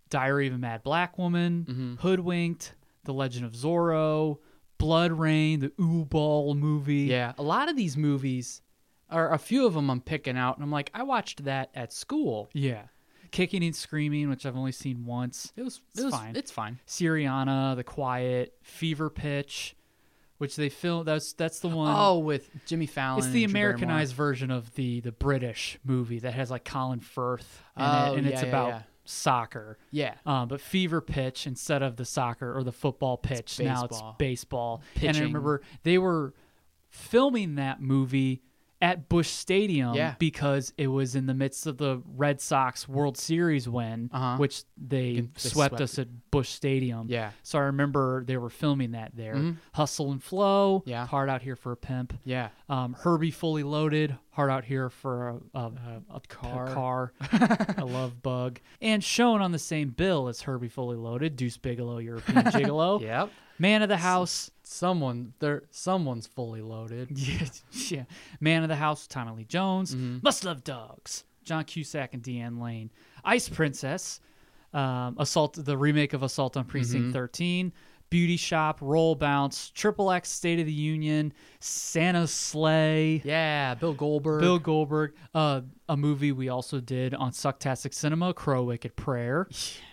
Diary of a Mad Black Woman, Mm-hmm. Hoodwinked, The Legend of Zorro, Blood Rain, the Ooh Ball movie. Yeah, a lot of these movies, or a few of them I'm picking out, and I'm like, I watched that at school. Yeah. Kicking and Screaming, which I've only seen once. It was, It's it was fine. It's fine. Syriana, The Quiet, Fever Pitch, which they filmed. That's that's the one. Oh, with Jimmy Fallon. it's the and Drew Americanized version of the the British movie that has like Colin Firth in Oh, it, and it's yeah, yeah, about yeah. soccer. Yeah. Um, but Fever Pitch, instead of the soccer or the football pitch, now it's baseball. baseball. And I Pitching. remember they were filming that movie at Busch Stadium Yeah. because it was in the midst of the Red Sox World Series win, Uh-huh. which they, They swept, swept us at Busch Stadium. Yeah. So I remember they were filming that there. Mhm. Hustle and Flow, Yeah. Hard Out Here for a Pimp. Yeah. Um, Herbie Fully Loaded, Hard Out Here for a, a, a car. car. I love Bug. And shown on the same bill as Herbie Fully Loaded, Deuce Bigelow, European Gigolo. Yep. Man of the House. Someone there. Someone's fully loaded. Yeah, yeah. Man of the House, Tommy Lee Jones. Mm-hmm. Must Love Dogs, John Cusack and Deanne Lane. Ice Princess, um, Assault, the remake of Assault on Precinct Mm-hmm. thirteen. Beauty Shop, Roll Bounce, Triple X, State of the Union, Santa's Sleigh. Yeah. Bill Goldberg. Bill Goldberg, uh, a movie we also did on Sucktastic Cinema, Crow Wicked Prayer.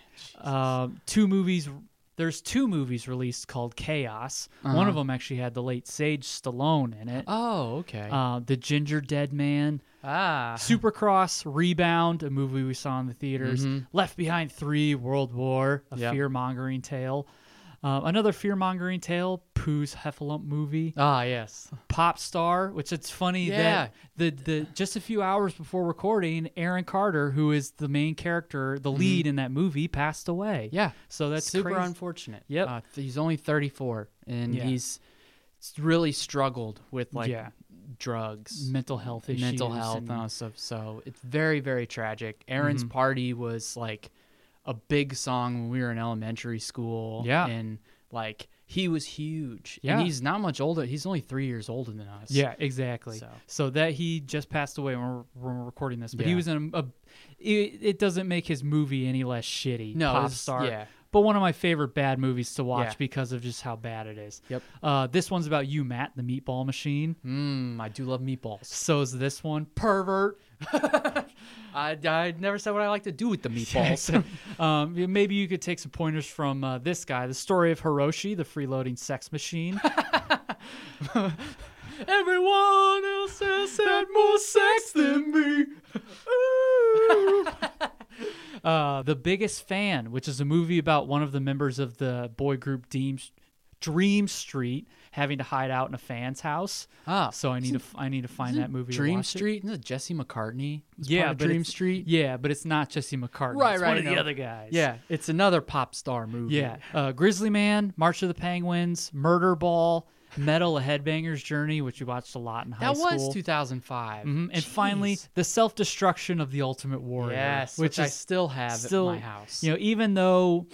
Um, two movies. There's two movies released called Chaos. One Uh-huh. of them actually had the late Sage Stallone in it. Oh, okay. Uh, the Ginger Dead Man, ah. Supercross, Rebound, a movie we saw in the theaters. Mhm. Left Behind three, World War, a Yep. fear-mongering tale. Uh, another fear-mongering tale, Pooh's Heffalump movie. Ah, yes. Pop Star, which it's funny Yeah. that the the just a few hours before recording, Aaron Carter, who is the main character, the lead in that movie, passed away. Mm-hmm. Yeah. So that's super crazy. unfortunate. Yep. Uh, he's only thirty-four, and Yeah. he's really struggled with like Yeah. drugs, Mental health issues. mental health, and- and all that stuff. So it's very, very tragic. Aaron's Mhm. Party was like a big song when we were in elementary school. Yeah. and like he was huge. Yeah. and he's not much older. He's only three years older than us. Yeah, exactly. So. So, that he just passed away when we're, when we're recording this, but he Yeah. was in a. a it, it doesn't make his movie any less shitty. No, Pop it's- Star. yeah. But one of my favorite bad movies to watch Yeah. because of just how bad it is. Yep. Uh, this one's about you, Matt, the Meatball Machine. Mm, I do love meatballs. So is this one. Pervert. I, I never said what I like to do with the meatballs. um, yeah, maybe you could take some pointers from uh, this guy, the story of Hiroshi, the freeloading sex machine. Everyone else has had more sex than me. Ooh. uh, the Biggest Fan, which is a movie about one of the members of the boy group Dream, Dream Street having to hide out in a fan's house. Ah, So I need to f- I need to find Isn't that movie. to Dream watch it. Street? Isn't it Jesse McCartney? was Yeah, part of but Dream it's- Street. Yeah, but it's not Jesse McCartney. Right, it's right, One of I the know. other guys. Yeah, it's another pop star movie. Yeah. Uh, Grizzly Man, March of the Penguins, Murder Ball, Metal: A Headbanger's Journey, which we watched a lot in high that school. was two thousand five. Mhm. And finally, Jeez. The Self-Destruction of the Ultimate Warrior. yes, which which I is still have still, at my house. You know, even though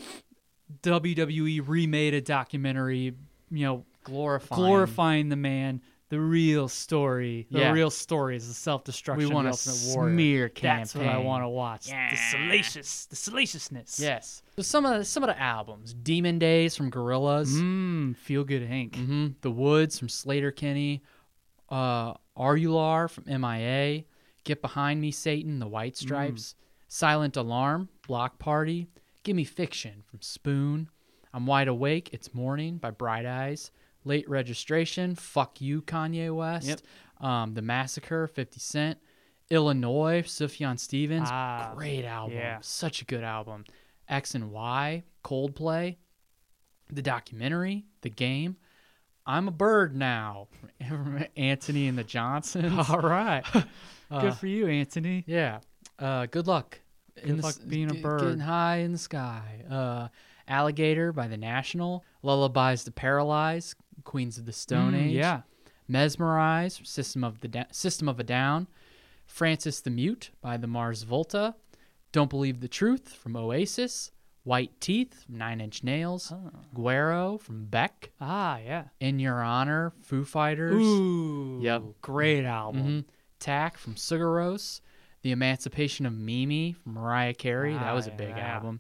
W W E remade a documentary, you know, glorifying. glorifying the man, the real story, the Yeah. real story is the self-destruction We of want the a Ultimate Warrior. smear That's what I campaign. want to watch. Yeah. The salacious, the salaciousness. Yes. So some of the, some of the albums: Demon Days from Gorillaz, Mmm, Feel Good Hank. hmm The Woods from Slater Kinney, uh, Arular from M I A, Get Behind Me, Satan, The White Stripes, Silent Alarm, Block Party, Give Me Fiction from Spoon, I'm Wide Awake, It's Morning by Bright Eyes, Late Registration, Fuck You, Kanye West, Yep. um, The Massacre, fifty Cent, Illinois, Sufjan Stevens, Ah, great album, yeah. such a good album, X and Y, Coldplay, The Documentary, The Game, I'm a Bird Now, from Anthony and the Johnsons. All right. Uh, Good for you, Anthony. Yeah. Uh, good luck. Good luck being a bird. Getting high in the sky. Uh, Alligator by The National. Lullabies to Paralyze, Queens of the Stone Mm, Age. yeah. Mesmerize, System of the da- System of a Down. Francis the Mute by the Mars Volta. Don't Believe the Truth from Oasis. White Teeth from Nine Inch Nails. Oh. Guero from Beck. Ah, yeah. In Your Honor, Foo Fighters. Ooh. Yep. Great album. Mhm. Tack from Sugar Rose, The Emancipation of Mimi from Mariah Carey. Ah, that was a big yeah. album.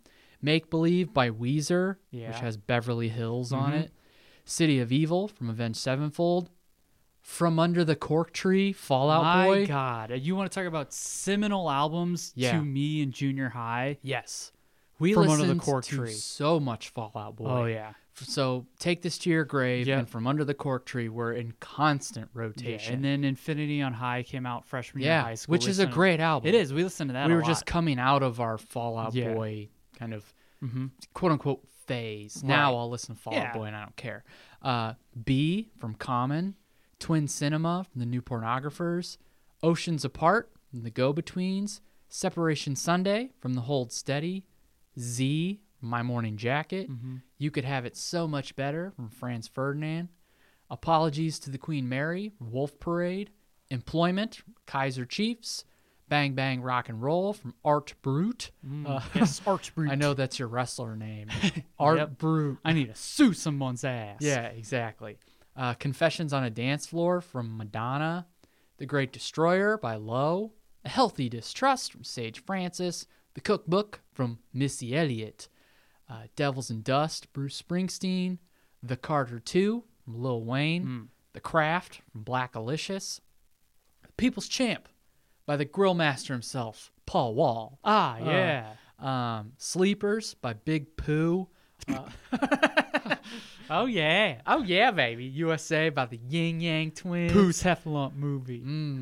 Make Believe by Weezer, Yeah. which has Beverly Hills on Mhm. it. City of Evil from Avenged Sevenfold. From Under the Cork Tree, Fall Out My Boy. God, you want to talk about seminal albums Yeah. to me in junior high? Yes. We From Under listened the Cork to Tree. so much Fall Out Boy. Oh yeah, So Take This to Your Grave Yep. and From Under the Cork Tree were in constant yeah. rotation. And then Infinity on High came out freshman year yeah, of high school, which We is a listened to- great album. It is. We listened to that. we a were just lot. coming out of our Fall Out Yeah. Boy kind of Mhm. quote unquote phase. Now Right. I'll listen to Fall Yeah. Out Boy and I don't care. Uh, B from Common, Twin Cinema from the New Pornographers, Oceans Apart from the Go-Betweens, Separation Sunday from the Hold Steady, Z from My Morning Jacket, Mm-hmm. You Could Have It So Much Better from Franz Ferdinand, Apologies to the Queen Mary from Wolf Parade, Employment from Kaiser Chiefs, Bang Bang Rock and Roll from Art Brute. Uh, Yes, Archbrute. I know that's your wrestler name. Art Yep. Brute. I need to sue someone's ass. Yeah, exactly. Uh, Confessions on a Dance Floor from Madonna. The Great Destroyer by Low. A Healthy Distrust from Sage Francis. The Cookbook from Missy Elliott. Uh, Devils and Dust, Bruce Springsteen. The Carter two from Lil Wayne. Mm. The Craft from Black Alicious. The People's Champ by the Grill Master himself, Paul Wall. Ah, Uh, yeah. Um, Sleepers by Big Pooh. oh yeah. Oh yeah, baby. U S A by the Yin Yang Twins. Pooh's Heffalump movie.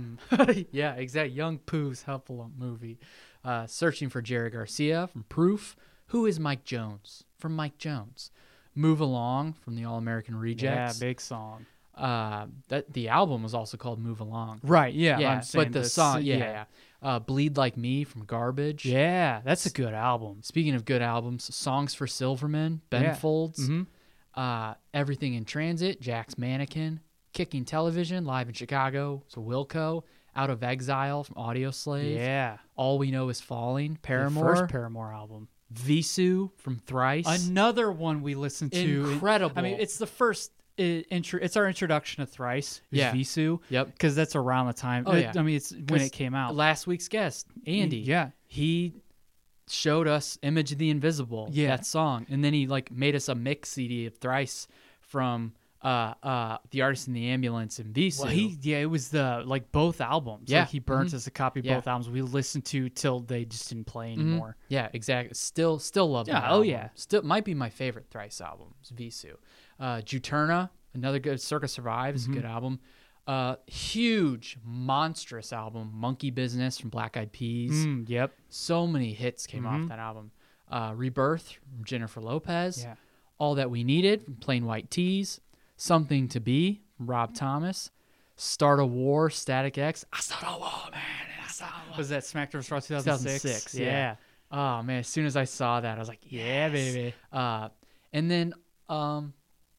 Mm. yeah, exactly. Young Pooh's Heffalump movie. Uh, Searching for Jerry Garcia from Proof. Who is Mike Jones from Mike Jones. Move Along from the All American Yeah, Rejects. big song. Uh, that the album was also called Move Along. Right. Yeah. yeah, I'm saying but the this- song, yeah, yeah. Uh, Bleed Like Me from Garbage. Yeah, that's a good album. Speaking of good albums, Songs for Silverman, Ben Yeah. Folds, Mhm. uh, Everything in Transit, Jack's Mannequin, Kicking Television, Live in Chicago, so Wilco, Out of Exile from Audio Slave, Yeah. All We Know Is Falling, The Paramore, first Paramore album. Visu from Thrice. Another one we listened to. Incredible. I mean, it's the first uh, intro. It's our introduction to Thrice. is Yeah. Visu. Yep. Because that's around the time. Oh, it- yeah. I mean, it's when 'Cause it came out. Last week's guest, Andy. Yeah. He showed us Image of the Invisible, Yeah. that song. And then he like made us a mix C D of Thrice from uh uh The Artist in the Ambulance and Visu. Well, he yeah, it was the like both albums. Yeah. Like, he burnt Mhm. us a copy of Yeah. both albums. We listened to till they just didn't play anymore. Yeah, exactly. Still, still love that Yeah, oh, album. yeah. Still might be my favorite Thrice album. Is Visu, uh, Juturna, another good. Circus Survives, Mm-hmm. a good album. Uh, huge, monstrous album. Monkey Business from Black Eyed Peas. Mm, yep. So many hits came Mhm. off that album. Uh, Rebirth from Jennifer Lopez. Yeah. All That We Needed from Plain White Tees. Something to Be from Rob Thomas. Start a War, Static X. I start a war, man. and I start a war. Was that Smack Door Straw two thousand six? two thousand six, Yeah. yeah. Oh man, as soon as I saw that, I was like, Yeah, yes. baby. Uh, and then um,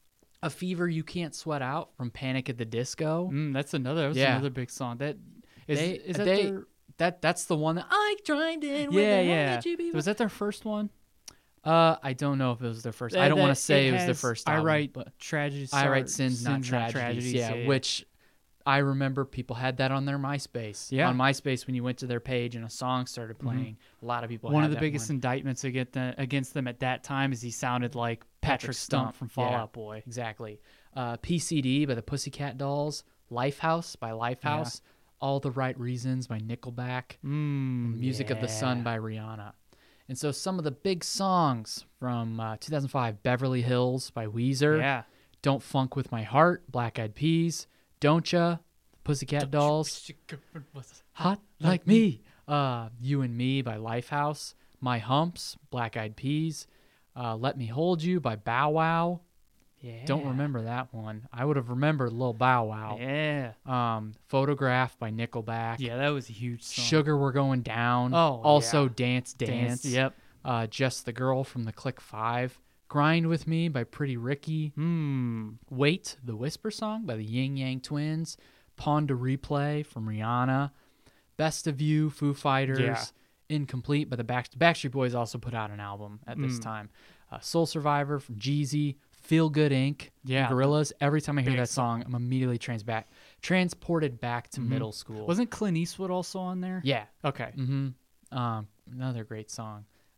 A Fever You Can't Sweat Out from Panic at the Disco. Mm, that's another. That's Yeah. another big song. That is. They- is that they- their? That that's the one that I joined in. with Yeah, the yeah. L G B T. Was that their first one? Uh, I don't know if it was their first. I That- don't want that- to say it, was the has first. I Album, write but tragedies. I write sorry- sins, not tragedies. Yeah, yeah. which I remember people had that on their MySpace. Yeah. on MySpace when you went to their page and a song started playing, a lot of people. one had of the that biggest one. indictments against, the, against them at that time is he sounded like Patrick, Stump, from Fall yeah. Out Boy. Exactly. Uh, P C D by the Pussycat Dolls. Lifehouse by Lifehouse. All the Right Reasons by Nickelback. Mm, Music of the Sun yeah. by Rihanna. And so some of the big songs from uh, two thousand five, Beverly Hills by Weezer. Yeah. Don't Funk With My Heart, Black Eyed Peas. Don't Ya, Pussycat Dolls. Hot Like Me. Uh, You and Me by Lifehouse. My Humps, Black Eyed Peas. Uh, Let Me Hold You by Bow Wow. Yeah. Don't remember that one. I would have remembered Lil Bow Wow. Yeah. Um, Photograph by Nickelback. Yeah, that was a huge song. Sugar We're Going Down. Oh, also yeah. Dance Dance. Yep. Uh, Just the Girl from the Click Five. Grind With Me by Pretty Ricky. Hmm. Wait, the Whisper Song by the Yin Yang Twins. Pawn to Replay from Rihanna. Best of You, Foo Fighters. Yeah. Incomplete by the Backstreet Backstreet Boys also put out an album at this Mm. time. Uh, Soul Survivor from Jeezy. Feel Good Incorporated. Yeah. Gorillas. Every time I hear Big that song, I'm immediately trans back, transported back to middle school. Wasn't Clint Eastwood also on there? yeah. Okay. Mm-hmm. Um, another great song.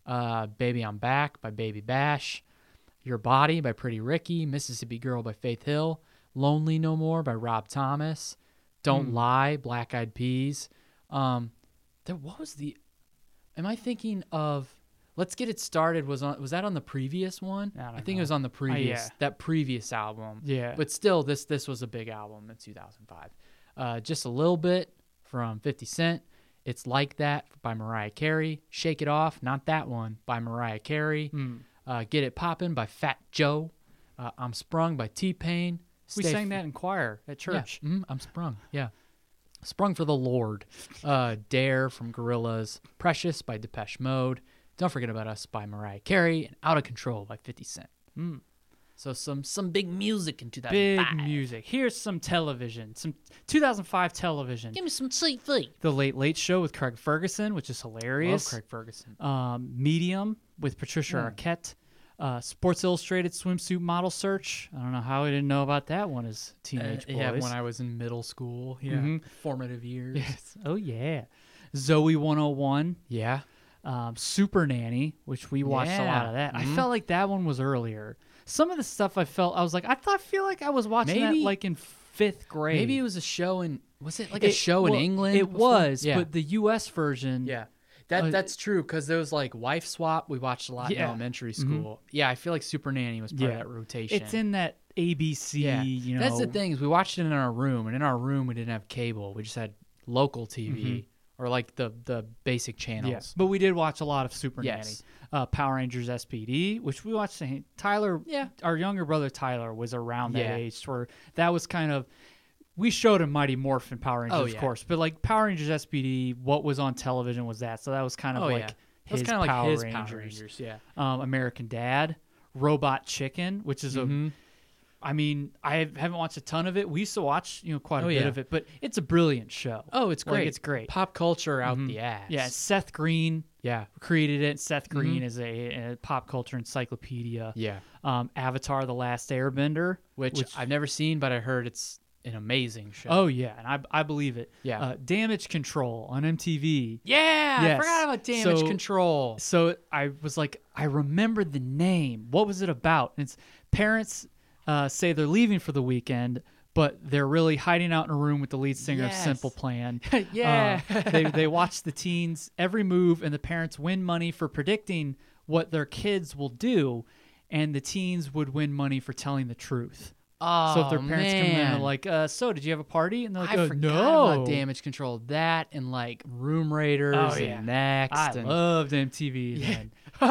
uh, Baby I'm Back by Baby Bash, Your Body by Pretty Ricky, Mississippi Girl by Faith Hill, Lonely No More by Rob Thomas, Don't Hmm. Lie, Black Eyed Peas. Um, there, what was the? Am I thinking of? Let's Get It Started. Was on? Was that on the previous one? I don't think know. it was on the previous yeah. that previous album. Yeah. But still, this this was a big album in two thousand five. Uh, just a little bit from fifty Cent. It's Like That by Mariah Carey. Shake It Off, not that one, by Mariah Carey. Hmm. Uh, Get It Poppin' by Fat Joe. Uh, I'm Sprung by T-Pain. We Stay sang F- that in choir at church. Yeah. Mhm, I'm Sprung. Yeah. Sprung for the Lord. Uh, Dare from Gorillaz. Precious by Depeche Mode. Don't Forget About Us by Mariah Carey. And Out of Control by fifty Cent. Mm. So some some big music in two thousand Big five. music. Here's some television. Some two thousand five television. Give me some T V. The Late Late Show with Craig Ferguson, which is hilarious. Love Craig Ferguson. Um, Medium with Patricia Mm. Arquette. Uh, Sports Illustrated swimsuit model search. I don't know how I didn't know about that one as teenage Uh, boys. yeah, when I was in middle school. Yeah. Mhm. Formative years. Yes. Oh yeah. Zoe one oh one. Yeah. Um, Super Nanny, which we watched a lot Yeah. of that. I Mhm. felt like that one was earlier. Some of the stuff I felt, I was like, I thought, I feel like I was watching Maybe- that like in fifth grade. Maybe it was a show in. Was it like a It- show in well, England? It before? was, Yeah. but the U S version. Yeah. That Uh, that's true because there was like Wife Swap. We watched a lot in Yeah. elementary Mhm. school. Yeah, I feel like Super Nanny was part Yeah. of that rotation. It's in that A B C. Yeah, You know, that's the thing is we watched it in our room, and in our room we didn't have cable. We just had local T V or like the the basic channels. Yeah. But we did watch a lot of Super Yes. Nanny. Uh, Power Rangers S P D, which we watched. Tyler, Yeah. our younger brother Tyler was around that Yeah. age where that was kind of. We showed him Mighty Morphin Power Rangers, Oh, of yeah. course, but like Power Rangers S P D, what was on television was that. So that was kind of Oh like yeah, his that's kind of like Power his Rangers. Power Rangers. Yeah. Um, American Dad, Robot Chicken, which is Mhm. a. I mean, I have- haven't watched a ton of it. We used to watch, you know, quite a Oh, bit yeah. of it, but it's a brilliant show. Oh, it's Like, great. it's great. Pop culture out Mhm. the ass. Yeah, Seth Green Yeah. created it. Seth Green Mhm. is a, a pop culture encyclopedia. Yeah. Um, Avatar: The Last Airbender, Which, I've never seen, but I heard it's an amazing show. oh yeah, and I I believe it. Yeah. Uh, Damage Control on M T V. yeah. I Yes. forgot about Damage So- Control. So I was like, I remembered the name. What was it about? And it's parents uh, say they're leaving for the weekend, but they're really hiding out in a room with the lead singer Yes. of Simple Plan. Yeah. Uh, they they watch the teens every move, and the parents win money for predicting what their kids will do, and the teens would win money for telling the truth. Oh, So if their parents come in and man. they're like, uh, "So, did you have a party?" and they're like, I "Uh, forgot "No." about Damage Control. That and like Room Raiders Oh, yeah. and Next. I and... loved M T V then.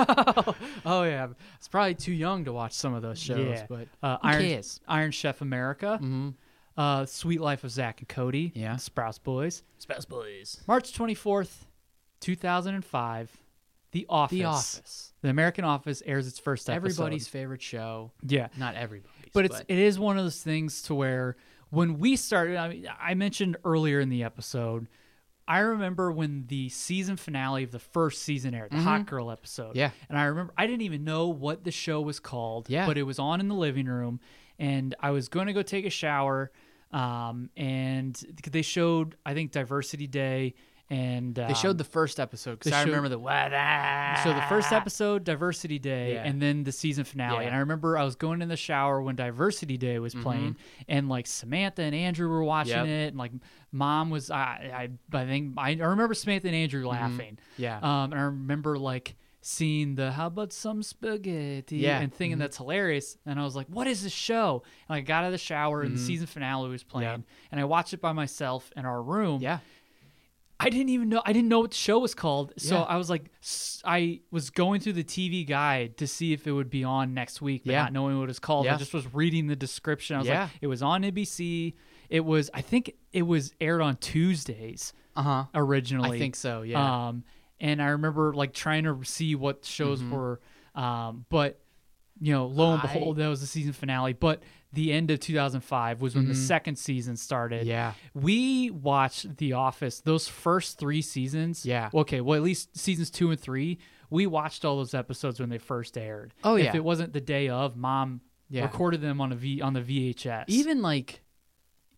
oh yeah, it's probably too young to watch some of those shows, Yeah. but Uh, who Iron, cares? Iron Chef America, Mm-hmm. uh, Sweet Life of Zach and Cody, Yeah. Sprouse Boys. Spouse Boys. March twenty-fourth, two thousand five, The Office. The Office. The American Office airs its first episode. Everybody's favorite show. Yeah. Not everybody's, But it's it is one of those things to where when we started, I mean, I mentioned earlier in the episode, I remember when the season finale of the first season aired, the Hot Girl episode. Mm-hmm. Yeah. And I remember I didn't even know what the show was called. Yeah. But it was on in the living room, and I was going to go take a shower, um, and they showed I think Diversity Day, and um, they showed the first episode because they I showed- remember the what. so the first episode, Diversity Day, Yeah. and then the season finale. Yeah. And I remember I was going in the shower when Diversity Day was playing, and like Samantha and Andrew were watching Yep. it, and like Mom was. I I, I think I, I remember Samantha and Andrew laughing. Yeah. Um, and I remember like seeing the "How about some spaghetti?" Yeah. and thinking that's hilarious. And I was like, "What is this show?" And I got out of the shower, and the season finale was playing, Yep. and I watched it by myself in our room. Yeah. I didn't even know. I didn't know what the show was called. So Yeah. I was like, s- I was going through the T V guide to see if it would be on next week, but Yeah. not knowing what it's called. I Yeah. just was reading the description. I was Yeah. like, it was on N B C. It was, I think it was aired on Tuesdays Uh huh. originally. I think so. Yeah. Um, and I remember like trying to see what shows were, um, but you know, lo and I- behold, that was the season finale. But the end of two thousand five was when the second season started. Yeah. We watched The Office, those first three seasons. Yeah. Okay, well, at least seasons two and three, we watched all those episodes when they first aired. Oh, If yeah. it wasn't the day of, Mom Yeah. recorded them on a V on the V H S. Even like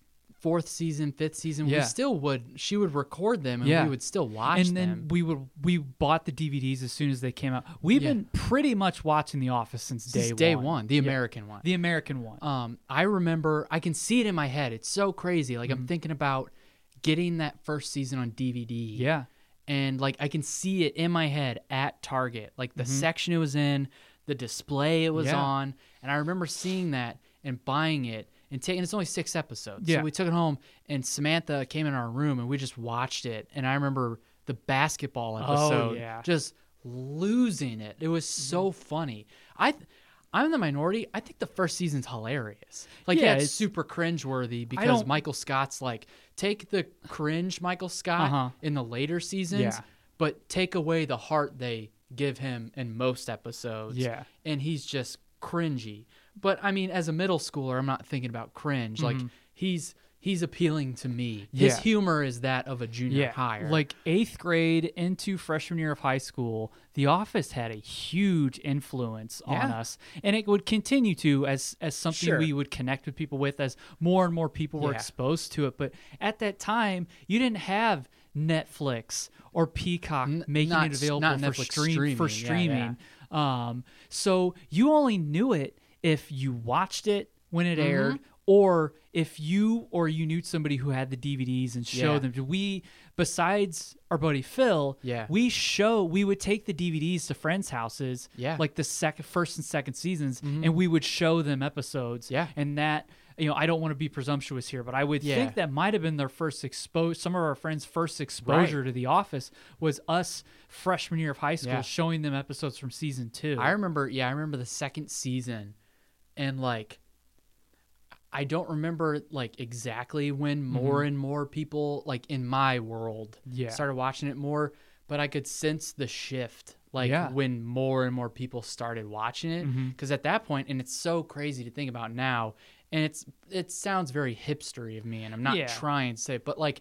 fourth season, fifth season, Yeah. we still would. She would record them, and Yeah. we would still watch and them. then we would we bought the D V Ds as soon as they came out. We've Yeah. been pretty much watching The Office since, Since day day one. one, the American one. The American one. Um, I remember, I can see it in my head. It's so crazy. Like, I'm thinking about getting that first season on D V D. yeah. And, like, I can see it in my head at Target. Like, the section it was in, the display it was Yeah. on. And I remember seeing that and buying it and taking, it's only six episodes. Yeah. So we took it home, and Samantha came in our room, and we just watched it. And I remember the basketball episode. yeah. Just losing it. It was so funny. I... Th- I'm in the minority. I think the first season's hilarious. Like, yeah, Yeah, it's, it's- super cringeworthy because don't- Michael Scott's like, take the cringe Michael Scott Uh-huh. in the later seasons, Yeah. but take away the heart they give him in most episodes. Yeah. And he's just cringy. But I mean, as a middle schooler, I'm not thinking about cringe. Like, he's he's appealing to me. His Yeah. humor is that of a junior Yeah, higher. like eighth grade into freshman year of high school, The Office had a huge influence on Yeah. us, and it would continue to as as something Sure. we would connect with people with as more and more people were Yeah. exposed to it. But at that time, you didn't have Netflix or Peacock N- making not it s- available not for Netflix stream for streaming. Yeah, streaming. Um, so you only knew it if you watched it when it Mm-hmm. aired, or if you or you knew somebody who had the D V Ds and showed Yeah. them. We, besides our buddy Phil, Yeah. we show we would take the D V Ds to friends' houses, Yeah. Mm-hmm. like the second, first and second seasons, and we would show them episodes. Yeah. and that. You know, I don't want to be presumptuous here, but I would Yeah. think that might have been their first expose. Some of our friends' first exposure to The Office was us freshman year of high school Yeah. showing them episodes from season two. I remember, yeah, I remember the second season, and like, I don't remember like exactly when more and more people, like in my world, Mm-hmm. Yeah. started watching it more, but I could sense the shift, like Yeah. when more and more people started watching it, Mm-hmm. because at that point, and it's so crazy to think about now, and it's it sounds very hipstery of me, and I'm not Yeah. trying to say, but like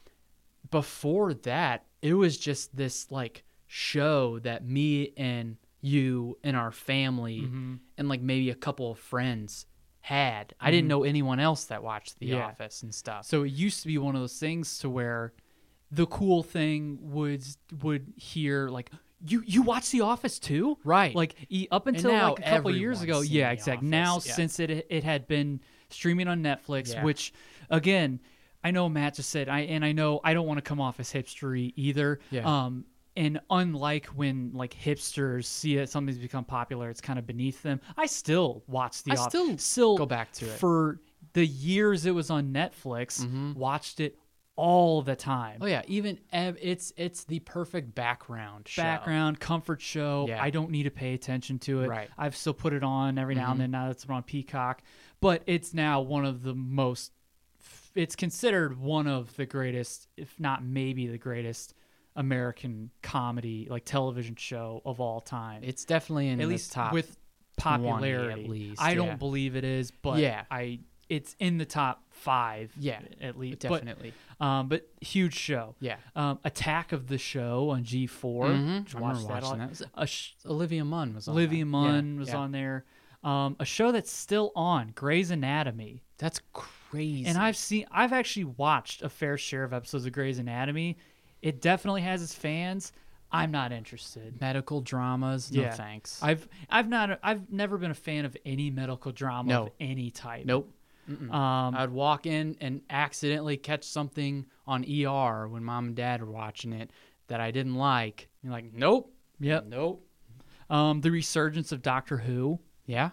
before that, it was just this like show that me and you and our family Mm-hmm. and like maybe a couple of friends had. I didn't know anyone else that watched The Yeah. Office and stuff. So it used to be one of those things to where the cool thing would would hear like you you watch The Office too, Right. Like e- up until now like a couple years ago, everyone's seen yeah, The exactly. Office, Now yeah. since it it had been streaming on Netflix, Yeah. which again, I know Matt just said, I and I know I don't want to come off as hipstery either. Yeah. Um, and unlike when like hipsters see it, something's become popular, it's kind of beneath them. I still watch The I Office. still still go back to it. for the years it was on Netflix. Watched it all the time. Oh yeah, even ev- it's it's the perfect background show. Background comfort show. Yeah. I don't need to pay attention to it. Right. Mm-hmm. I've still put it on every now and then. Now that it's on Peacock, but it's now one of the most. It's considered one of the greatest, if not maybe the greatest, American comedy like television show of all time. It's definitely in at the least top with twenty popularity. at least. I yeah. don't believe it is, but Yeah. I it's in the top five. Yeah, at least But, definitely. um, but huge show. Yeah. Um, Attack of the Show on G four. Mhm. Did you I watch remember that? watching all- that. A sh- Olivia Munn was on Olivia that. Munn Yeah, was yeah. on there. Um, a show that's still on, Grey's Anatomy. That's crazy. And I've seen, I've actually watched a fair share of episodes of Grey's Anatomy. It definitely has its fans. I'm not interested. medical dramas. No Yeah. thanks. I've I've not I've never been a fan of any medical drama No. of any type. nope. Um, I'd walk in and accidentally catch something on E R when mom and dad were watching it that I didn't like. You're like, nope. Yep. Nope. um, the resurgence of Doctor Who. Yeah.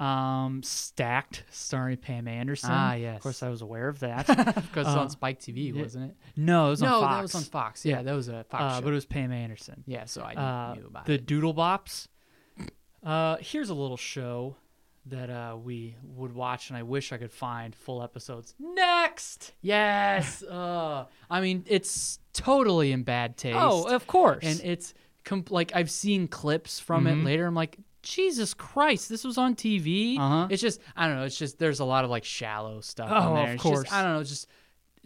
Um, Stacked, starring Pam Anderson. Ah, yes. Of course, I was aware of that. Because it's Uh, on Spike T V, wasn't it? no, it was no, on Fox. that was on Fox. Yeah, Yeah. that was a Fox Uh, show. but it was Pam Anderson. yeah, so I Uh, knew about the it. Doodle Bops. Uh, here's a little show that uh, we would watch, and I wish I could find full episodes. Next. Yes. uh, I mean, it's totally in bad taste. Oh, of course. and it's com- like I've seen clips from it Mhm. later. I'm like, Jesus Christ, this was on T V. Uh-huh. It's just I don't know. It's just there's a lot of like shallow stuff. Oh, on there. of It's course. Just, I don't know. It's just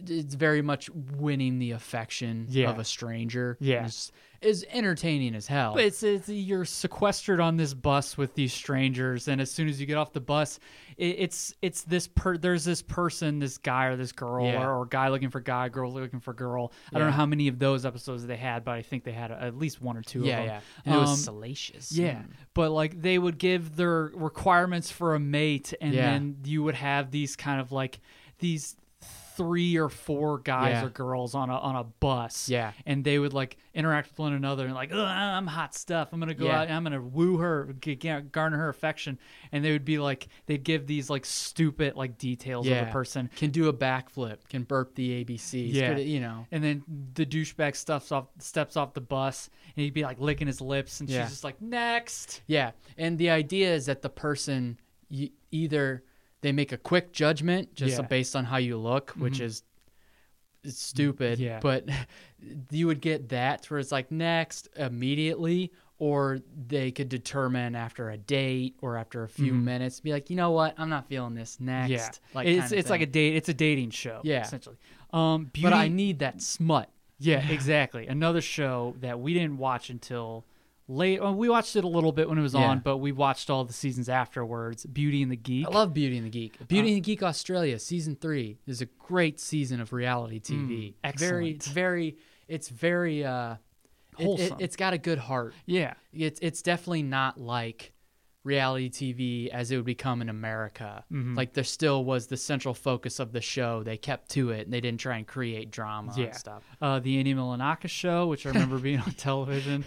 it's very much winning the affection Yeah. of a stranger. Yeah. is, is entertaining as hell. But it's, it's you're sequestered on this bus with these strangers, and as soon as you get off the bus, it, it's it's this per there's this person, this guy or this girl, Yeah. or, or guy looking for guy, girl looking for girl. I don't know Yeah. how many of those episodes they had, but I think they had at least one or two yeah, of them. yeah, and it Um, was salacious. Yeah, Mm. but like they would give their requirements for a mate, and Yeah. then you would have these kind of like these three or four guys Yeah. or girls on a on a bus. Yeah. and they would like interact with one another and like, "Ugh, I'm hot stuff. I'm gonna go Yeah. out and I'm gonna woo her, g- g- garner her affection." And they would be like, they'd give these like stupid like details yeah. of the person. Can do a backflip. Can burp the A B Cs. Yeah. Could, you know. And then the douchebag stuffs off, steps off the bus, and he'd be like licking his lips, and Yeah. she's just like, "Next." Yeah, and the idea is that the person you, either they make a quick judgment just Yeah. based on how you look, which Mhm. is it's stupid. Yeah. But you would get that where it's like next immediately, or they could determine after a date or after a few Mhm. minutes, be like, you know what, I'm not feeling this. Next, Yeah, like it's kinda it's like a thing. date. It's a dating show. Yeah. essentially. Um, beauty, But I need that smut. Yeah, exactly. Another show that we didn't watch until late. Well, we watched it a little bit when it was Yeah. on, but we watched all the seasons afterwards. Beauty and the Geek. I love Beauty and the Geek. Beauty Uh, and the Geek Australia season three is a great season of reality T V. Mm, very, excellent. very, it's very uh, it- it, Wholesome. it's got a good heart. Yeah, It's it's definitely not like reality T V as it would become in America. Mhm. Like there still was the central focus of the show. They kept to it and they didn't try and create drama yeah. and stuff. Uh, the Andy Milanakis show, which I remember being on television.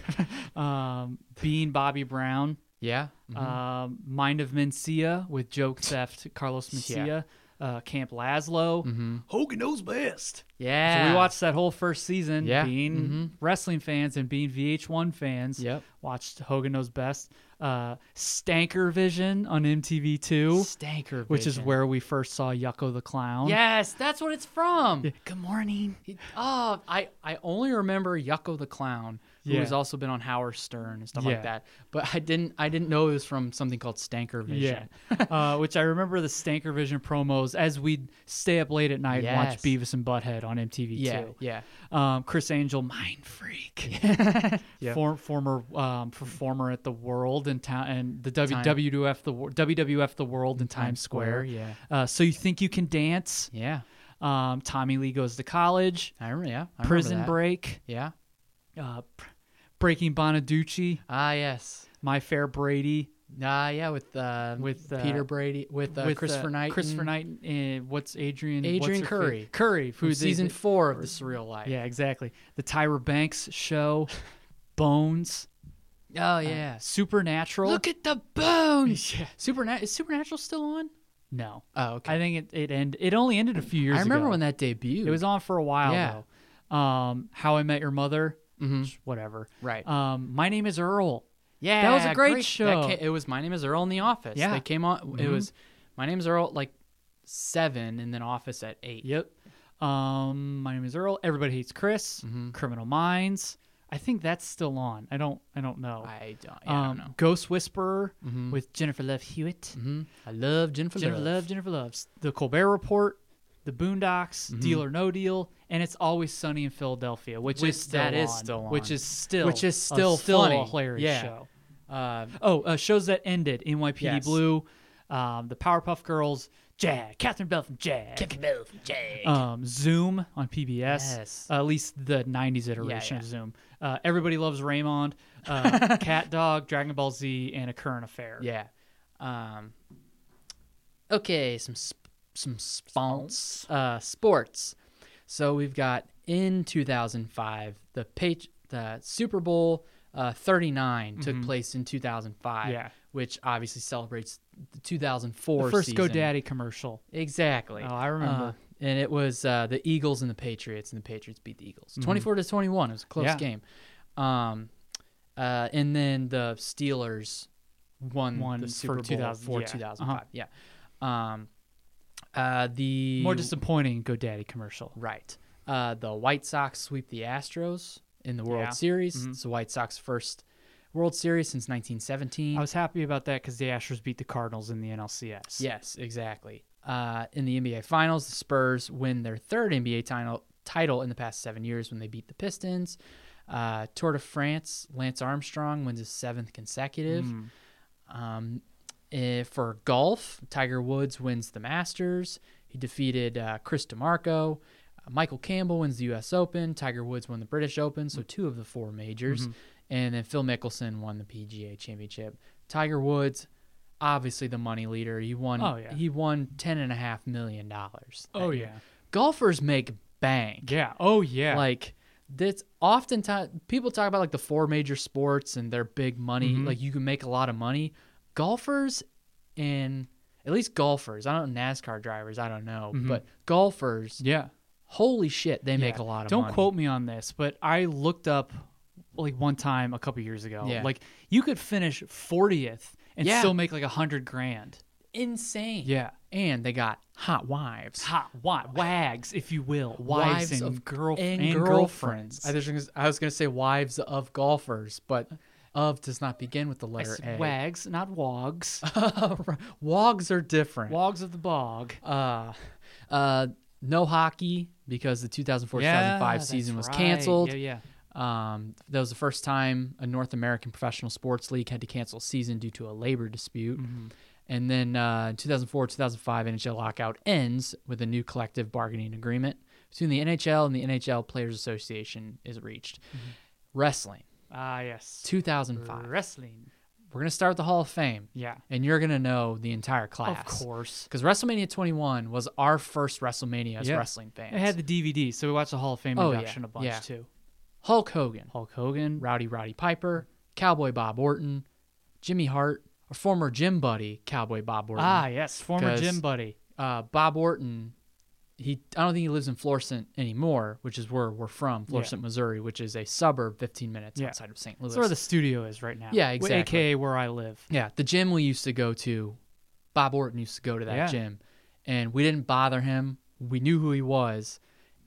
Um, Being Bobby Brown. Yeah. Mhm. Um, Mind of Mencia with Joke Theft, Carlos Mencia. Uh, Camp Laszlo. Mhm. Hogan Knows Best. Yeah. So we watched that whole first season, Yeah. being Mhm. wrestling fans and being V H one fans. Yep. Watched Hogan Knows Best. Uh, Stanker Vision on M T V two, Stanker which is Vision. where we first saw Yucko the Clown. Yes, that's what it's from. Yeah. Good morning. He- Oh, I, I only remember Yucko the Clown, who Yeah. has also been on Howard Stern and stuff Yeah. like that. But I didn't I didn't know it was from something called Stanker Vision. Yeah, uh, which I remember the Stanker Vision promos as we'd stay up late at night and watch Yes. Beavis and Butthead on M T V Yeah, too. yeah. Um, Chris Angel, Mind Freak, Yeah. For, former um, performer at the World in town and the w, Time- W W F the Wor- W W F the World in Times Square. yeah. Uh, so you think you can dance? Yeah. Um, Tommy Lee Goes to College, I remember, yeah. I remember Prison that. Break, Yeah. uh, Pr- Breaking Bonaducci, Ah, yes. My Fair Brady. Ah, yeah, with uh, With, uh, Peter Brady, with, uh, with Christopher uh, Knight. Christopher Knight, and what's Adrian? Adrian what's her fa- Curry. Curry, From who's season the, four of The Surreal Life. Yeah, exactly. The Tyra Banks show, Bones, Oh, yeah. Supernatural. Look at the bones. Yeah. Supernatural is Supernatural still on? No, Oh, okay. I think it it end. It only ended a few years. I remember ago. when that debuted. It was on for a while Yeah. though. Um, How I Met Your Mother, Mhm. which- whatever. Right. Um, My Name Is Earl. Yeah, That was a great that show. ca- it was My Name Is Earl in The Office. Yeah. They came on. It Mhm. was My Name Is Earl like seven, and then Office at eight. Yep. Um, My Name Is Earl. Everybody Hates Chris. Mhm. Criminal Minds. I think that's still on. I don't. I don't know. I don't. Yeah, I um, don't know. Ghost Whisperer Mhm. with Jennifer Love Hewitt. hmm I love Jennifer, Jennifer Love. Love. Jennifer Loves. The Colbert Report. The Boondocks. Mhm. Deal or No Deal. And It's Always Sunny in Philadelphia, which, Which is still that is on, still Which on. is still Which is a- still still funny. a hilarious Yeah. show. Uh, Oh, uh, shows that ended: N Y P D Yes. Blue, um, the Powerpuff Girls, Jag, Catherine Bell from Jag, Captain Bell from Jag. um, Zoom on P B S. Yes. Uh, at least the nineties iteration yeah. of Zoom. Uh, Everybody Loves Raymond, uh, Cat Dog, Dragon Ball Z, and A Current Affair. yeah. Um, okay, some sp- some spons uh, sports. So we've got in two thousand five the page the Super Bowl uh, thirty-nine took place in two thousand five. Mm-hmm. Yeah. Which obviously celebrates the two thousand four The first season. GoDaddy commercial. Exactly. Oh, I remember. Uh, and it was uh, the Eagles and the Patriots, and the Patriots beat the Eagles twenty-four to twenty-one. It was a close Yeah. game. Um, uh, and then the Steelers won, Won the for Super Bowl two thousand, for yeah. two thousand five. Yeah. Um, uh, the More disappointing GoDaddy commercial. right. Uh, the White Sox sweep the Astros in the World Yeah. Series. Mhm. It's the White Sox first World Series since nineteen seventeen. I was happy about that because the Astros beat the Cardinals in the N L C S. Yes, exactly. Uh, in the N B A Finals, the Spurs win their third N B A title title in the past seven years when they beat the Pistons. Uh, Tour de France, Lance Armstrong wins his seventh consecutive. Mm. Um, eh, for golf, Tiger Woods wins the Masters. He defeated uh, Chris DeMarco. Uh, Michael Campbell wins the U S Open. Tiger Woods won the British Open, so two of the four majors. Mm-hmm. And then Phil Mickelson won the P G A Championship. Tiger Woods, obviously the money leader. He won. Oh, yeah. He won ten and a half million dollars. Oh, yeah. Golfers make bank. Yeah. Oh, yeah. Like that's oftentimes people talk about like the four major sports and their big money. Mhm. Like you can make a lot of money. Golfers and at least golfers. I don't know NASCAR drivers. I don't know, Mhm. but golfers. yeah. Holy shit, they make Yeah. a lot of Don't money. quote me on this, but I looked up like one time a couple years ago. Yeah. Like you could finish fortieth and Yeah. still make like a hundred grand. Insane. Yeah. And they got hot wives. Hot wa- wags, if you will, wives, and of girl and, and girlfriends. girlfriends. I was, gonna, I was gonna say wives of golfers, but of does not begin with the I letter said A. wags, not wogs. Wogs are different. Wogs of the bog. Uh, uh, no hockey because the two thousand four two thousand Yeah, five that's season was right. canceled. Yeah, yeah. Um, that was the first time a North American professional sports league had to cancel a season due to a labor dispute. Mm-hmm. And then uh, two thousand four two thousand five N H L lockout ends with a new collective bargaining agreement between the N H L and the N H L Players Association is reached. Mm-hmm. Wrestling, Ah, yes. two thousand five. Wrestling. We're going to start with the Hall of Fame, Yeah. and you're going to know the entire class. Of course. Because WrestleMania twenty-one was our first WrestleMania as Yeah. wrestling fans. It had the D V D, so we watched the Hall of Fame Oh, induction yeah, a bunch yeah. too. Hulk Hogan, Hulk Hogan. Rowdy Roddy Piper, Cowboy Bob Orton, Jimmy Hart, our former gym buddy, Cowboy Bob Orton. Ah, yes, former 'Cause- gym buddy. Uh, Bob Orton, he I don't think he lives in Florissant anymore, which is where we're from, Florissant, Missouri, which is a suburb fifteen minutes Yeah. outside of Saint Louis. That's where the studio is right now. Yeah, A exactly. K A where I live. Yeah, the gym we used to go to, Bob Orton used to go to that Yeah. gym, and we didn't bother him. We knew who he was.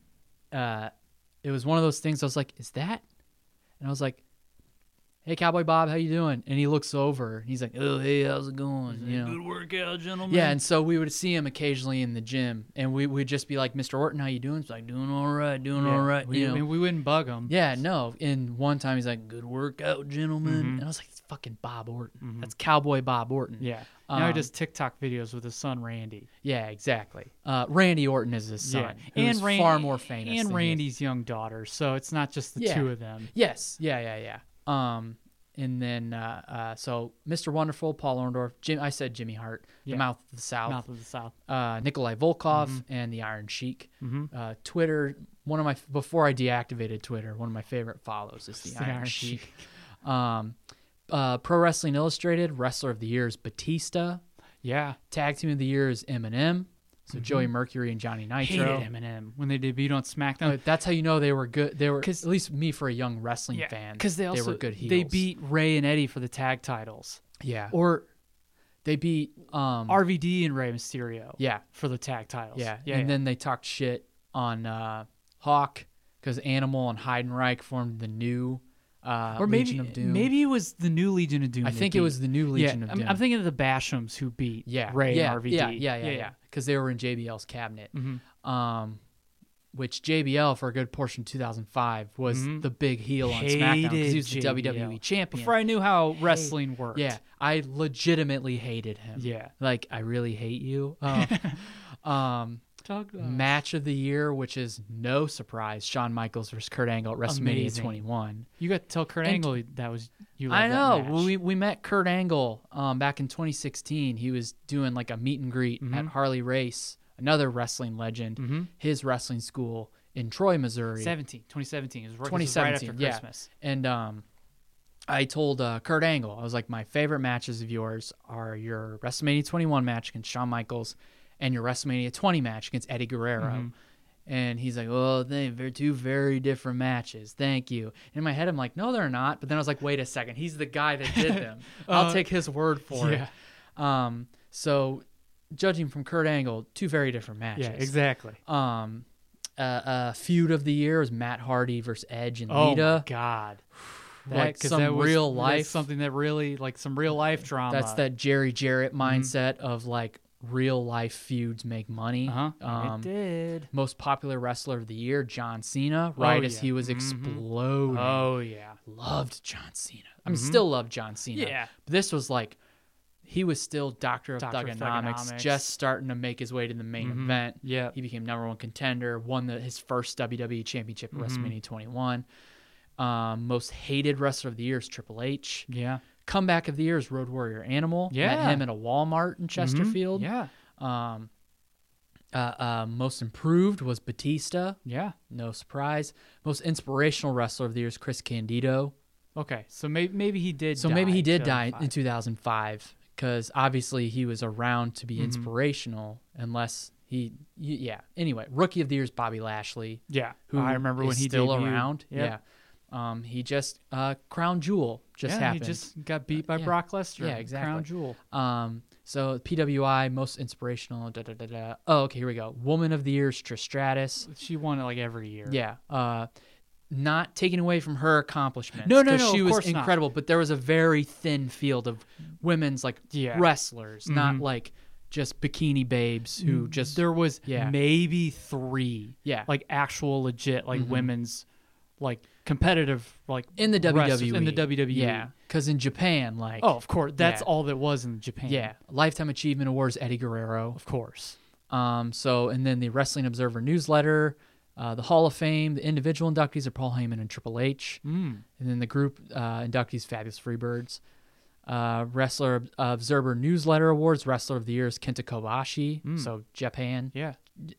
Uh, it was one of those things. I was like, "Is that?" And I was like, "Hey, Cowboy Bob, how you doing?" And he looks over. He's like, "Oh, hey, how's it going?" You know. Good workout, gentlemen. Yeah, and so we would see him occasionally in the gym, and we would just be like, "Mister Orton, how you doing?" He's like, "Doing all right, doing all right." We, you know. I mean, we wouldn't bug him. Yeah, no. And one time he's like, "Good workout, gentlemen," Mhm. and I was like, "It's fucking Bob Orton. That's Cowboy Bob Orton." Yeah. Now he Um, does TikTok videos with his son Randy. Yeah, exactly. Uh, Randy Orton is his son, and who's Ran- far more famous. And than he is. Randy's young daughter, so it's not just the Yeah. two of them. Yes, yeah, yeah, yeah. Um, and then uh, uh, so Mister Wonderful, Paul Orndorff, Jim. I said Jimmy Hart, Yeah. the Mouth of the South, Mouth of the South. uh, Nikolai Volkov, and the Iron Sheik. Mhm. Uh, Twitter, one of my before I deactivated Twitter, one of my favorite follows is the, The Iron, Iron Sheik. Um, uh, Pro Wrestling Illustrated, Wrestler of the Year is Batista. Yeah. Tag Team of the Year is Eminem. So Joey Mercury and Johnny Nitro. Hated Eminem when they debuted on SmackDown. But that's how you know they were good. They were 'Cause- at least me for a young wrestling fan. because they also were good heels. they beat Ray and Eddie for the tag titles, yeah, or they beat um R V D and Rey Mysterio. yeah for the tag titles. yeah, yeah. and yeah. then they talked shit on uh, Hawk because Animal and Heidenreich formed the new uh, or maybe Legion of Doom. maybe it was the new Legion of Doom. I they think it beat. was the new Legion yeah, of I'm, Doom. I'm thinking of the Bashams who beat yeah, Ray yeah, and R V D. yeah, yeah, yeah, yeah, because they were in J B L's cabinet. Mhm. Um, which J B L for a good portion of two thousand five was Mhm. the big heel on SmackDown because he was the Hated W J B W E L. champion. Before I knew how wrestling worked. Yeah, I legitimately hated him. Yeah. Like, I really hate you. Uh, um, Talk to us. match of the year, which is no surprise, Shawn Michaels versus Kurt Angle at WrestleMania Amazing. twenty-one. You got to tell Kurt And- Angle that was you. I loved know. That match. We we met Kurt Angle um, back in twenty sixteen. He was doing like a meet and greet at Mhm. Harley Race, another wrestling legend, Mhm. his wrestling school in Troy, Missouri. seventeen, twenty seventeen. It was, right- this twenty was right seventeen, after yeah. Christmas. And um, I told uh, Kurt Angle, I was like, my favorite matches of yours are your WrestleMania twenty-one match against Shawn Michaels and your WrestleMania twenty match against Eddie Guerrero. Mhm. And he's like, oh, they- they're two very different matches. Thank you. In my head, I'm like, no, they're not. But then I was like, wait a second. He's the guy that did them. I'll Uh, take his word for yeah. it. Um, so judging from Kurt Angle, two very different matches. Yeah, exactly. Um, uh, uh, feud of the year was Matt Hardy versus Edge and Oh Lita. my God. That- like 'cause some that was- real that's life. something that really like some real life drama. That's that Jerry Jarrett mindset of like real life feuds make money. Uh-huh. Um, it did. Most popular wrestler of the year, John Cena. Right Oh, as yeah. he was Mhm. exploding. Oh yeah. Loved John Cena. I mean, still love John Cena. Yeah. But this was like, he was still Doctor of Doctor of Thugonomics, Thugonomics. just starting to make his way to the main event. Yeah. He became number one contender, won the, his first W W E Championship at Mm-hmm. WrestleMania twenty-one. Um, most hated wrestler of the year is Triple H. Yeah. Comeback of the year is Road Warrior Animal. Yeah. Met him at a Walmart in Chesterfield. Yeah. Um, uh, uh, most improved was Batista. Yeah. No surprise. Most inspirational wrestler of the year is Chris Candido. Okay. So maybe maybe he did. So die maybe he in did die two thousand five. in two thousand five because obviously he was around to be Mm-hmm. inspirational unless he, y- yeah. Anyway, Rookie of the Year is Bobby Lashley. Yeah. Who I remember when is he still debuted. around. Yep. Yeah. Um, he just, uh, Crown Jewel just yeah, happened. He just got beat by yeah. Brock Lesnar. Yeah, exactly. Crown Jewel. Um, so P W I, most inspirational. Da, da, da, da. Oh, okay, here we go. Woman of the Year is Trish Stratus. She won it like every year. Yeah. Uh, not taking away from her accomplishments. No, no, 'cause no, She of was course not. incredible, but there was a very thin field of women's like Yeah. wrestlers, not Mhm. like just bikini babes who just there was yeah. maybe three. Yeah. Like actual legit like Mhm. women's like competitive like in the W W E. wrestlers in the W W E. Yeah, because in Japan, like Oh, of course. That's Yeah. all that was in Japan. yeah, Lifetime Achievement Awards Eddie Guerrero. Of course. Um, so and then the Wrestling Observer newsletter, uh, the Hall of Fame, the individual inductees are Paul Heyman and Triple H, Mm. and then the group uh, inductees Fabulous Freebirds. Uh, Wrestler Observer Newsletter Awards, Wrestler of the Year is Kenta Kobashi. Mm. So Japan, Yeah.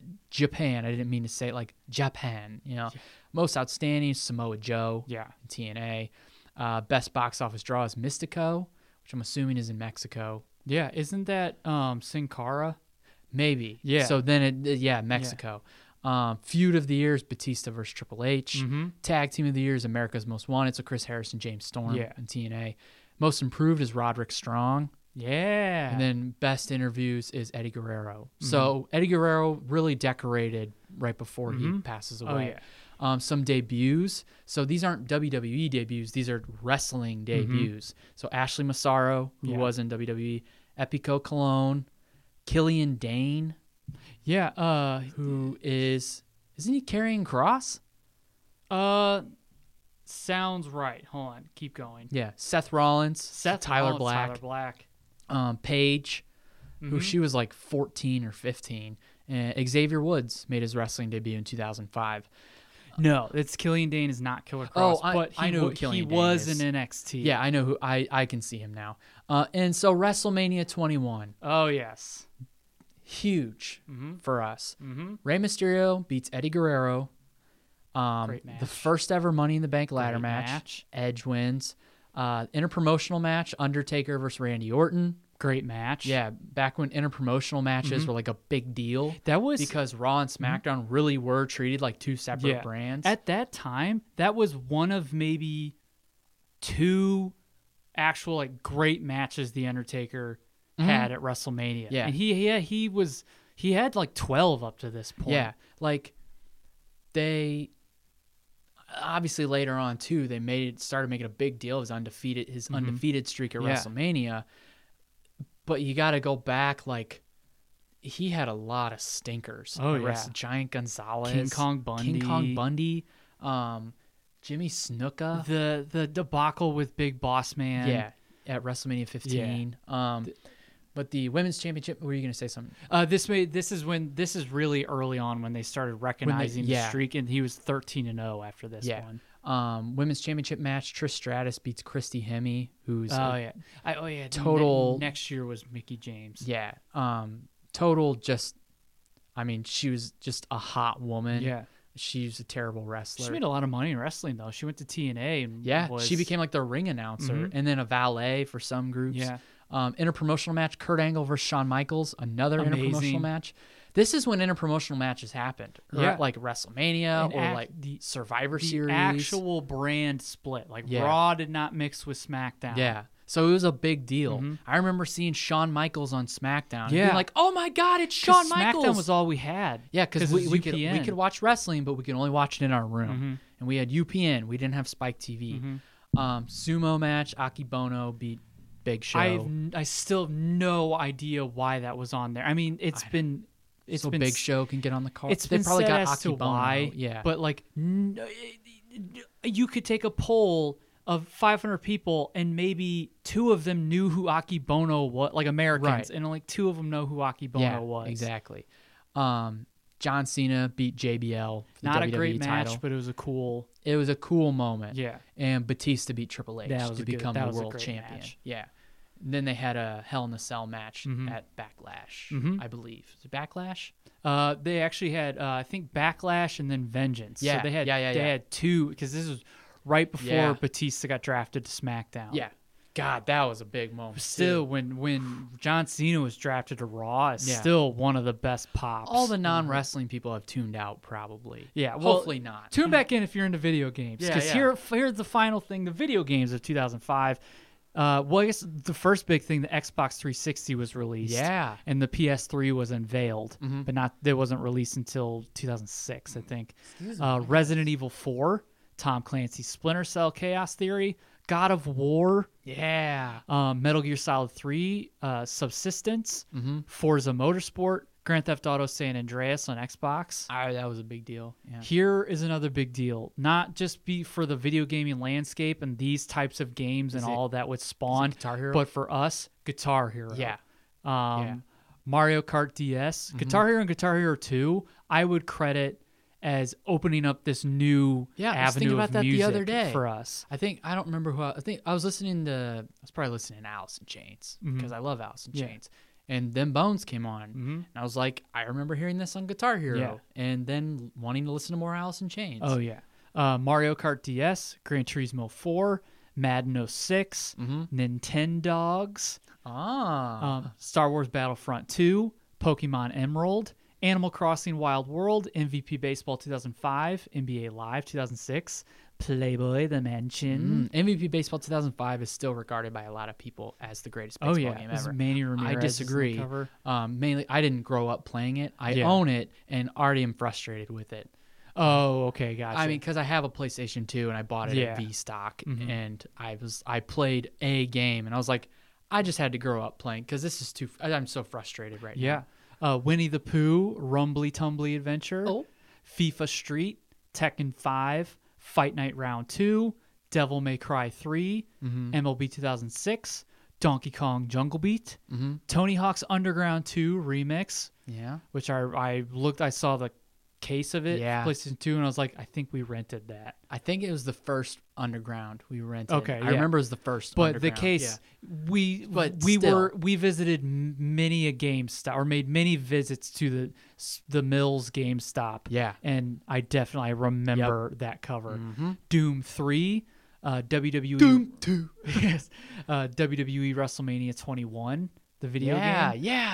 Japan. I didn't mean to say it like Japan. You know, most outstanding Samoa Joe. Yeah. T N A. Uh, best box office draw is Mystico, which I'm assuming is in Mexico. Yeah. Isn't that um Sin Cara? Maybe. Yeah. So then it, yeah, Mexico. Um, Feud of the Year is Batista versus Triple H. Mm-hmm. Tag Team of the Year is America's Most Wanted. So Chris Harris and James Storm Yeah. in T N A. Most Improved is Roderick Strong. Yeah. And then Best Interviews is Eddie Guerrero. Mm-hmm. So Eddie Guerrero really decorated right before he Mhm. passes Oh, away. yeah. Um, some debuts. So these aren't W W E debuts. These are wrestling debuts. So Ashley Massaro, who Mm-hmm. Yeah. was in W W E. Epico Cologne. Killian Dane, yeah. Uh who is... Isn't he carrying Cross? uh sounds right. Hold on. Keep going. Yeah. Seth Rollins. Seth Tyler Rollins, Black. Tyler Black. Um, Paige, who Mhm. she was like fourteen or fifteen. And Xavier Woods made his wrestling debut in two thousand five. No, it's Killian Dane is not Killer Cross, Oh, I- but he, I know who wa- Killian he Dane was is. in N X T. Yeah, I know who. I, I can see him now. Uh, and so WrestleMania twenty-one, Oh yes. huge Mm-hmm. for us. Mm-hmm. Rey Mysterio beats Eddie Guerrero. Um, Great match. The first ever Money in the Bank ladder Great match. match. Edge wins. Uh, interpromotional match, Undertaker versus Randy Orton. Great match. Yeah, back when interpromotional matches were like a big deal. That was Because Raw and SmackDown really were treated like two separate yeah. brands. At that time, that was one of maybe two actual like great matches the Undertaker had at WrestleMania. Yeah. And he yeah, he was he had like twelve up to this point. Yeah, like they obviously later on too they made it started making a big deal of his undefeated his undefeated streak at Mm-hmm. Yeah. WrestleMania. But you got to go back, like he had a lot of stinkers. Oh, at Wrest- yeah. Giant Gonzalez, King Kong Bundy. King Kong Bundy, um, Jimmy Snuka. The the debacle with Big Boss Man. Yeah, at WrestleMania fifteen. Um, but the women's championship. Were you going to say something? Uh, this made this is when this is really early on when they started recognizing the yeah. streak, and he was thirteen and zero after this Yeah. one. Um, women's championship match. Trish Stratus beats Christy Hemme, who's Oh a- yeah, I, oh yeah. total- Ne- next year was Mickey James. yeah, um, total just. I mean, she was just a hot woman. Yeah. She's a terrible wrestler. She made a lot of money in wrestling though. She went to T N A and Yeah, was, she became like the ring announcer Mhm. and then a valet for some groups. Yeah. Um, interpromotional match, Kurt Angle versus Shawn Michaels, another Amazing. interpromotional match. This is when interpromotional matches happened. Or Yeah. like WrestleMania And or act- like the- Survivor the Series. actual brand split. Like Yeah. Raw did not mix with SmackDown. Yeah. So it was a big deal. Mhm. I remember seeing Shawn Michaels on SmackDown. And Yeah. being like, oh my God, it's 'Cause Shawn Michaels. SmackDown was all we had. Yeah, because it we, was we could we U P N. could watch wrestling, but we could only watch it in our room. Mhm. And we had U P N. We didn't have Spike T V. Mhm. Um, sumo match, Akibono beat Big Show. I've n- I still have no idea why that was on there. I mean, it's I- been it's so been Big s- Show can get on the card. It's they been probably said got as to Akibono. why, Yeah, but like n- you could take a poll of five hundred people and maybe two of them knew who Akibono was, like Americans, Right. and like two of them know who Akibono yeah, was. exactly. Um, John Cena beat J B L for the Not W a W E great title. match, but it was a cool. It was a cool moment. Yeah. And Batista beat Triple H That was to a good- become that the was a world great champion. match. Yeah. And then they had a Hell in a Cell match Mhm. at Backlash, Mhm. I believe. Is it Backlash? Uh, they actually had uh, I think Backlash and then Vengeance. Yeah, so they had yeah, yeah, they yeah. had two because this was right before Yeah. Batista got drafted to SmackDown. Yeah. God, that was a big moment. Still, too. when when John Cena was drafted to Raw, it's Yeah. still one of the best pops. all the non-wrestling people have tuned out, probably. Yeah, well, Hopefully not. Tune back in if you're into video games. Yeah, Because yeah. here, here's the final thing: the video games of two thousand five. Uh, well, I guess the first big thing, the Xbox three sixty was released. Yeah. and the P S three was unveiled, Mhm. but not. It wasn't released until two thousand six, I think. Uh, Resident Evil four, Tom Clancy's Splinter Cell: Chaos Theory, God of War, Yeah. um, Metal Gear Solid three, uh, Subsistence, Mhm. Forza Motorsport, Grand Theft Auto San Andreas on Xbox. Ah, that was a big deal. Yeah. Here is another big deal. Not just be for the video gaming landscape and these types of games and Is it- all that would spawn, Guitar Hero? but for us, Guitar Hero. Yeah. Um, Yeah. Mario Kart D S, Guitar Hero and Guitar Hero two, I would credit as opening up this new Yeah, I was thinking avenue about of that the music other day. for us. I think I don't remember who I, I think I was listening to I was probably listening to Alice in Chains because I love Alice in Mm-hmm. Yeah. Chains. And then Bones came on. Mhm. And I was like, I remember hearing this on Guitar Hero Yeah. and then wanting to listen to more Alice in Chains. Oh yeah, uh, Mario Kart D S, Gran Turismo four, Madden oh six, Mhm. Nintendogs, Ah. um, Star Wars Battlefront two, Pokemon Emerald, Animal Crossing Wild World, M V P Baseball two thousand five, N B A Live two thousand six, Playboy the Mansion. Mm, M V P Baseball two thousand five is still regarded by a lot of people as the greatest Oh baseball yeah, game this is ever. Manny I Ramirez is on the disagree. cover. Um, mainly, I didn't grow up playing it. I Yeah. own it and already am frustrated with it. Oh, okay, gotcha. I mean, because I have a PlayStation two and I bought it Yeah. at V stock, Mhm. and I was I played a game and I was like, I just had to grow up playing because this is too. I'm so frustrated right yeah, now. uh, Winnie the Pooh, Rumbly Tumbly Adventure, Oh. FIFA Street, Tekken five, Fight Night Round two, Devil May Cry three, Mhm. M L B two thousand six, Donkey Kong Jungle Beat, Mhm. Tony Hawk's Underground two Remix, Yeah. which I I looked, I saw the case of it, Yeah. PlayStation two, and I was like, I think we rented that. I think it was the first Underground we rented. Okay, I yeah. remember it was the first. But the Underground, case, we But we still. were we visited m- many a GameStop or made many visits to the the Mills GameStop. Yeah. and I definitely I remember that cover. Mhm. Doom three, uh, W W E. Doom two. yes, uh, W W E WrestleMania twenty-one, the video Yeah, game. yeah,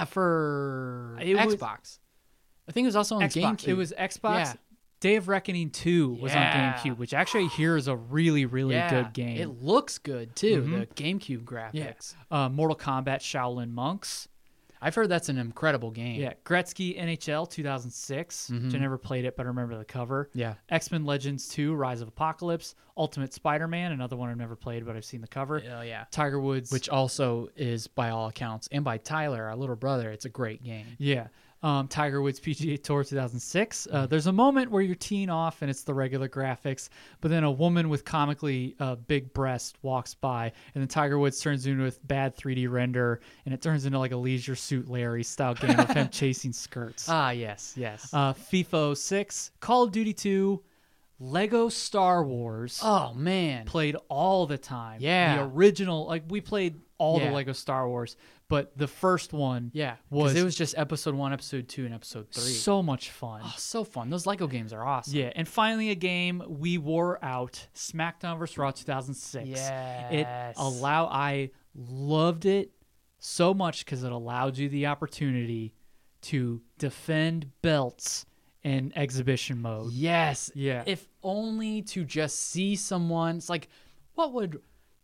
for It was- Xbox. I think it was also on Xbox. GameCube. It was Xbox. Yeah. Day of Reckoning two was Yeah. on GameCube, which actually here is a really really yeah, good game. It looks good too. Mhm. The GameCube graphics. uh, Mortal Kombat Shaolin Monks. I've heard that's an incredible game. Yeah, Gretzky N H L two thousand six, which I Mhm. never played it, but I remember the cover. Yeah. X-Men Legends two, Rise of Apocalypse, Ultimate Spider-Man, another one I've never played, but I've seen the cover. Oh yeah. Tiger Woods, Which also is, by all accounts, and by Tyler, our little brother, it's a great game. yeah, um, Tiger Woods P G A Tour two thousand six. Mm-hmm. Uh, there's a moment where you're teeing off and it's the regular graphics, but then a woman with comically uh, big breast walks by, and then Tiger Woods turns into a bad three D render, and it turns into like a Leisure Suit Larry style game of him chasing skirts. Ah, yes, yes. Uh, FIFA oh six, Call of Duty two, Lego Star Wars. oh man. Played all the time. Yeah. The original, like we played all Yeah. the Lego Star Wars, but the first one Yeah. was, Was it was just episode one, episode two, and episode three. so much fun. oh, so fun. Those Lego games are awesome. Yeah, and finally a game we wore out, SmackDown versus. Raw two thousand six. Yes. It allow I loved it so much because it allowed you the opportunity to defend belts in exhibition mode. Yes. Yeah. If only to just see someone. It's like, what would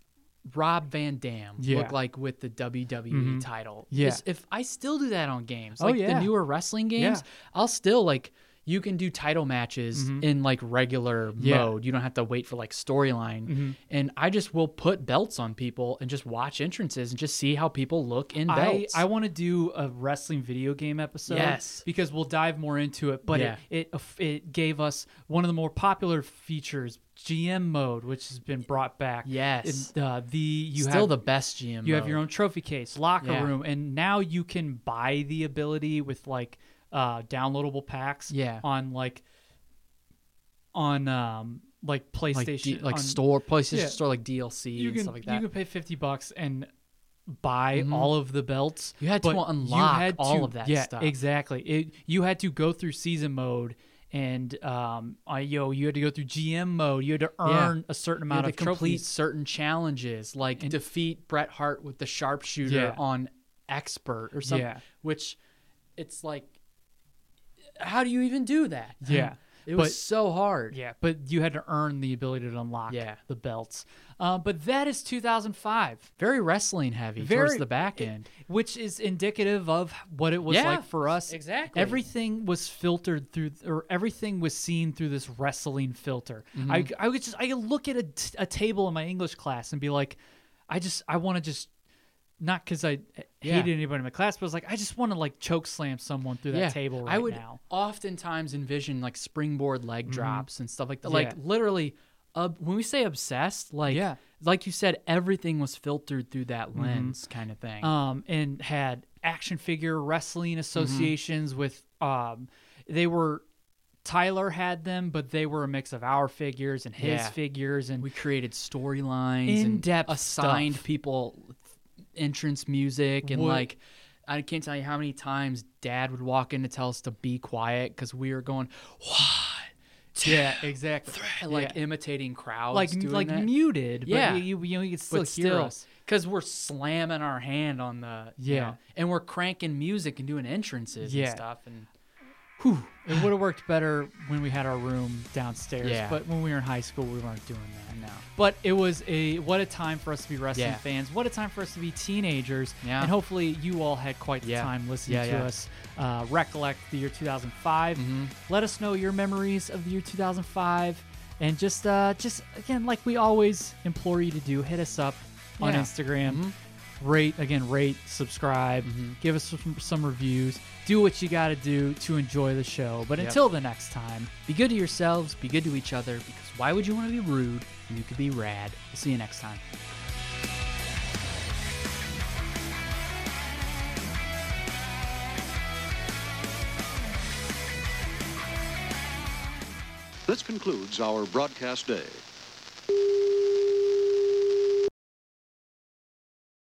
Rob Van Dam Yeah. look like with the W W E Mhm. title? Yeah. 'Cause if I still do that on games, Oh, like yeah. the newer wrestling games, Yeah. I'll still like, you can do title matches Mhm. in like regular Yeah. mode. You don't have to wait for like storyline. Mhm. And I just will put belts on people and just watch entrances and just see how people look in I, belts. I want to do a wrestling video game episode. Yes. Because we'll dive more into it. But Yeah. it, it it gave us one of the more popular features, G M mode, which has been brought back. Yes. It, uh, the you Still have the best G M. you have mode. your own trophy case, locker Yeah. room, and now you can buy the ability with like uh, downloadable packs. Yeah. On like on um like like, PlayStation, D- like on- store PlayStation Yeah. store like D L C You and can stuff like you that. can pay fifty bucks and buy Mhm. all of the belts. You had to but you unlock had all to- of that yeah, stuff. exactly. It, you had to go through season mode. And um, uh, yo, you had to go through G M mode. You had to Yeah. earn a certain You amount had of to complete trophies. certain challenges, like defeat Bret Hart with the sharpshooter Yeah. on Expert or something. Yeah. Which, it's like, how do you even do that? Yeah. It But- was so hard. Yeah, but you had to earn the ability to unlock Yeah. the belts. Uh, but that is two thousand five, Very wrestling heavy Very- towards the back end. which is indicative of what it was Yeah, like for us. exactly. Everything was filtered through, or everything was seen through this wrestling filter. Mm-hmm. I, I would just, I could look at a, t- a table in my English class and be like, I just, I want to just, not because I Yeah. hated anybody in my class, but I was like, I just want to like choke slam someone through that table right I would now. oftentimes envision like springboard leg drops and stuff like that. Yeah. Like literally, uh, when we say obsessed, like Yeah. like you said, everything was filtered through that lens, kind of thing. um, and had action figure wrestling associations with um, they were Tyler had them, but they were a mix of our figures and his Yeah. figures, and we created storylines, and In-depth assigned stuff. people entrance music, and What- like I can't tell you how many times Dad would walk in to tell us to be quiet because we were going what. yeah, exactly, Like Yeah. imitating crowds, like doing like that. muted, Yeah. but you you, know, you could still but hear still, us. because we're slamming our hand on the you Yeah. know, and we're cranking music and doing entrances Yeah. and stuff, and It would have worked better when we had our room downstairs, Yeah. but when we were in high school, we weren't doing that. no, But it was a what a time for us to be wrestling Yeah. fans. What a time for us to be teenagers. Yeah. And hopefully you all had quite the Yeah. time listening Yeah, to yeah. us uh, recollect the year two thousand five. Mhm. Let us know your memories of the year two thousand five. And just, uh, just again, like we always implore you to do, hit us up on Yeah. Instagram. Mhm. Rate, again, rate, subscribe, Mhm. give us some, some reviews. Do what you got to do to enjoy the show. But Yep. until the next time, be good to yourselves, be good to each other, because why would you want to be rude when you could be rad? We'll see you next time. This concludes our broadcast day.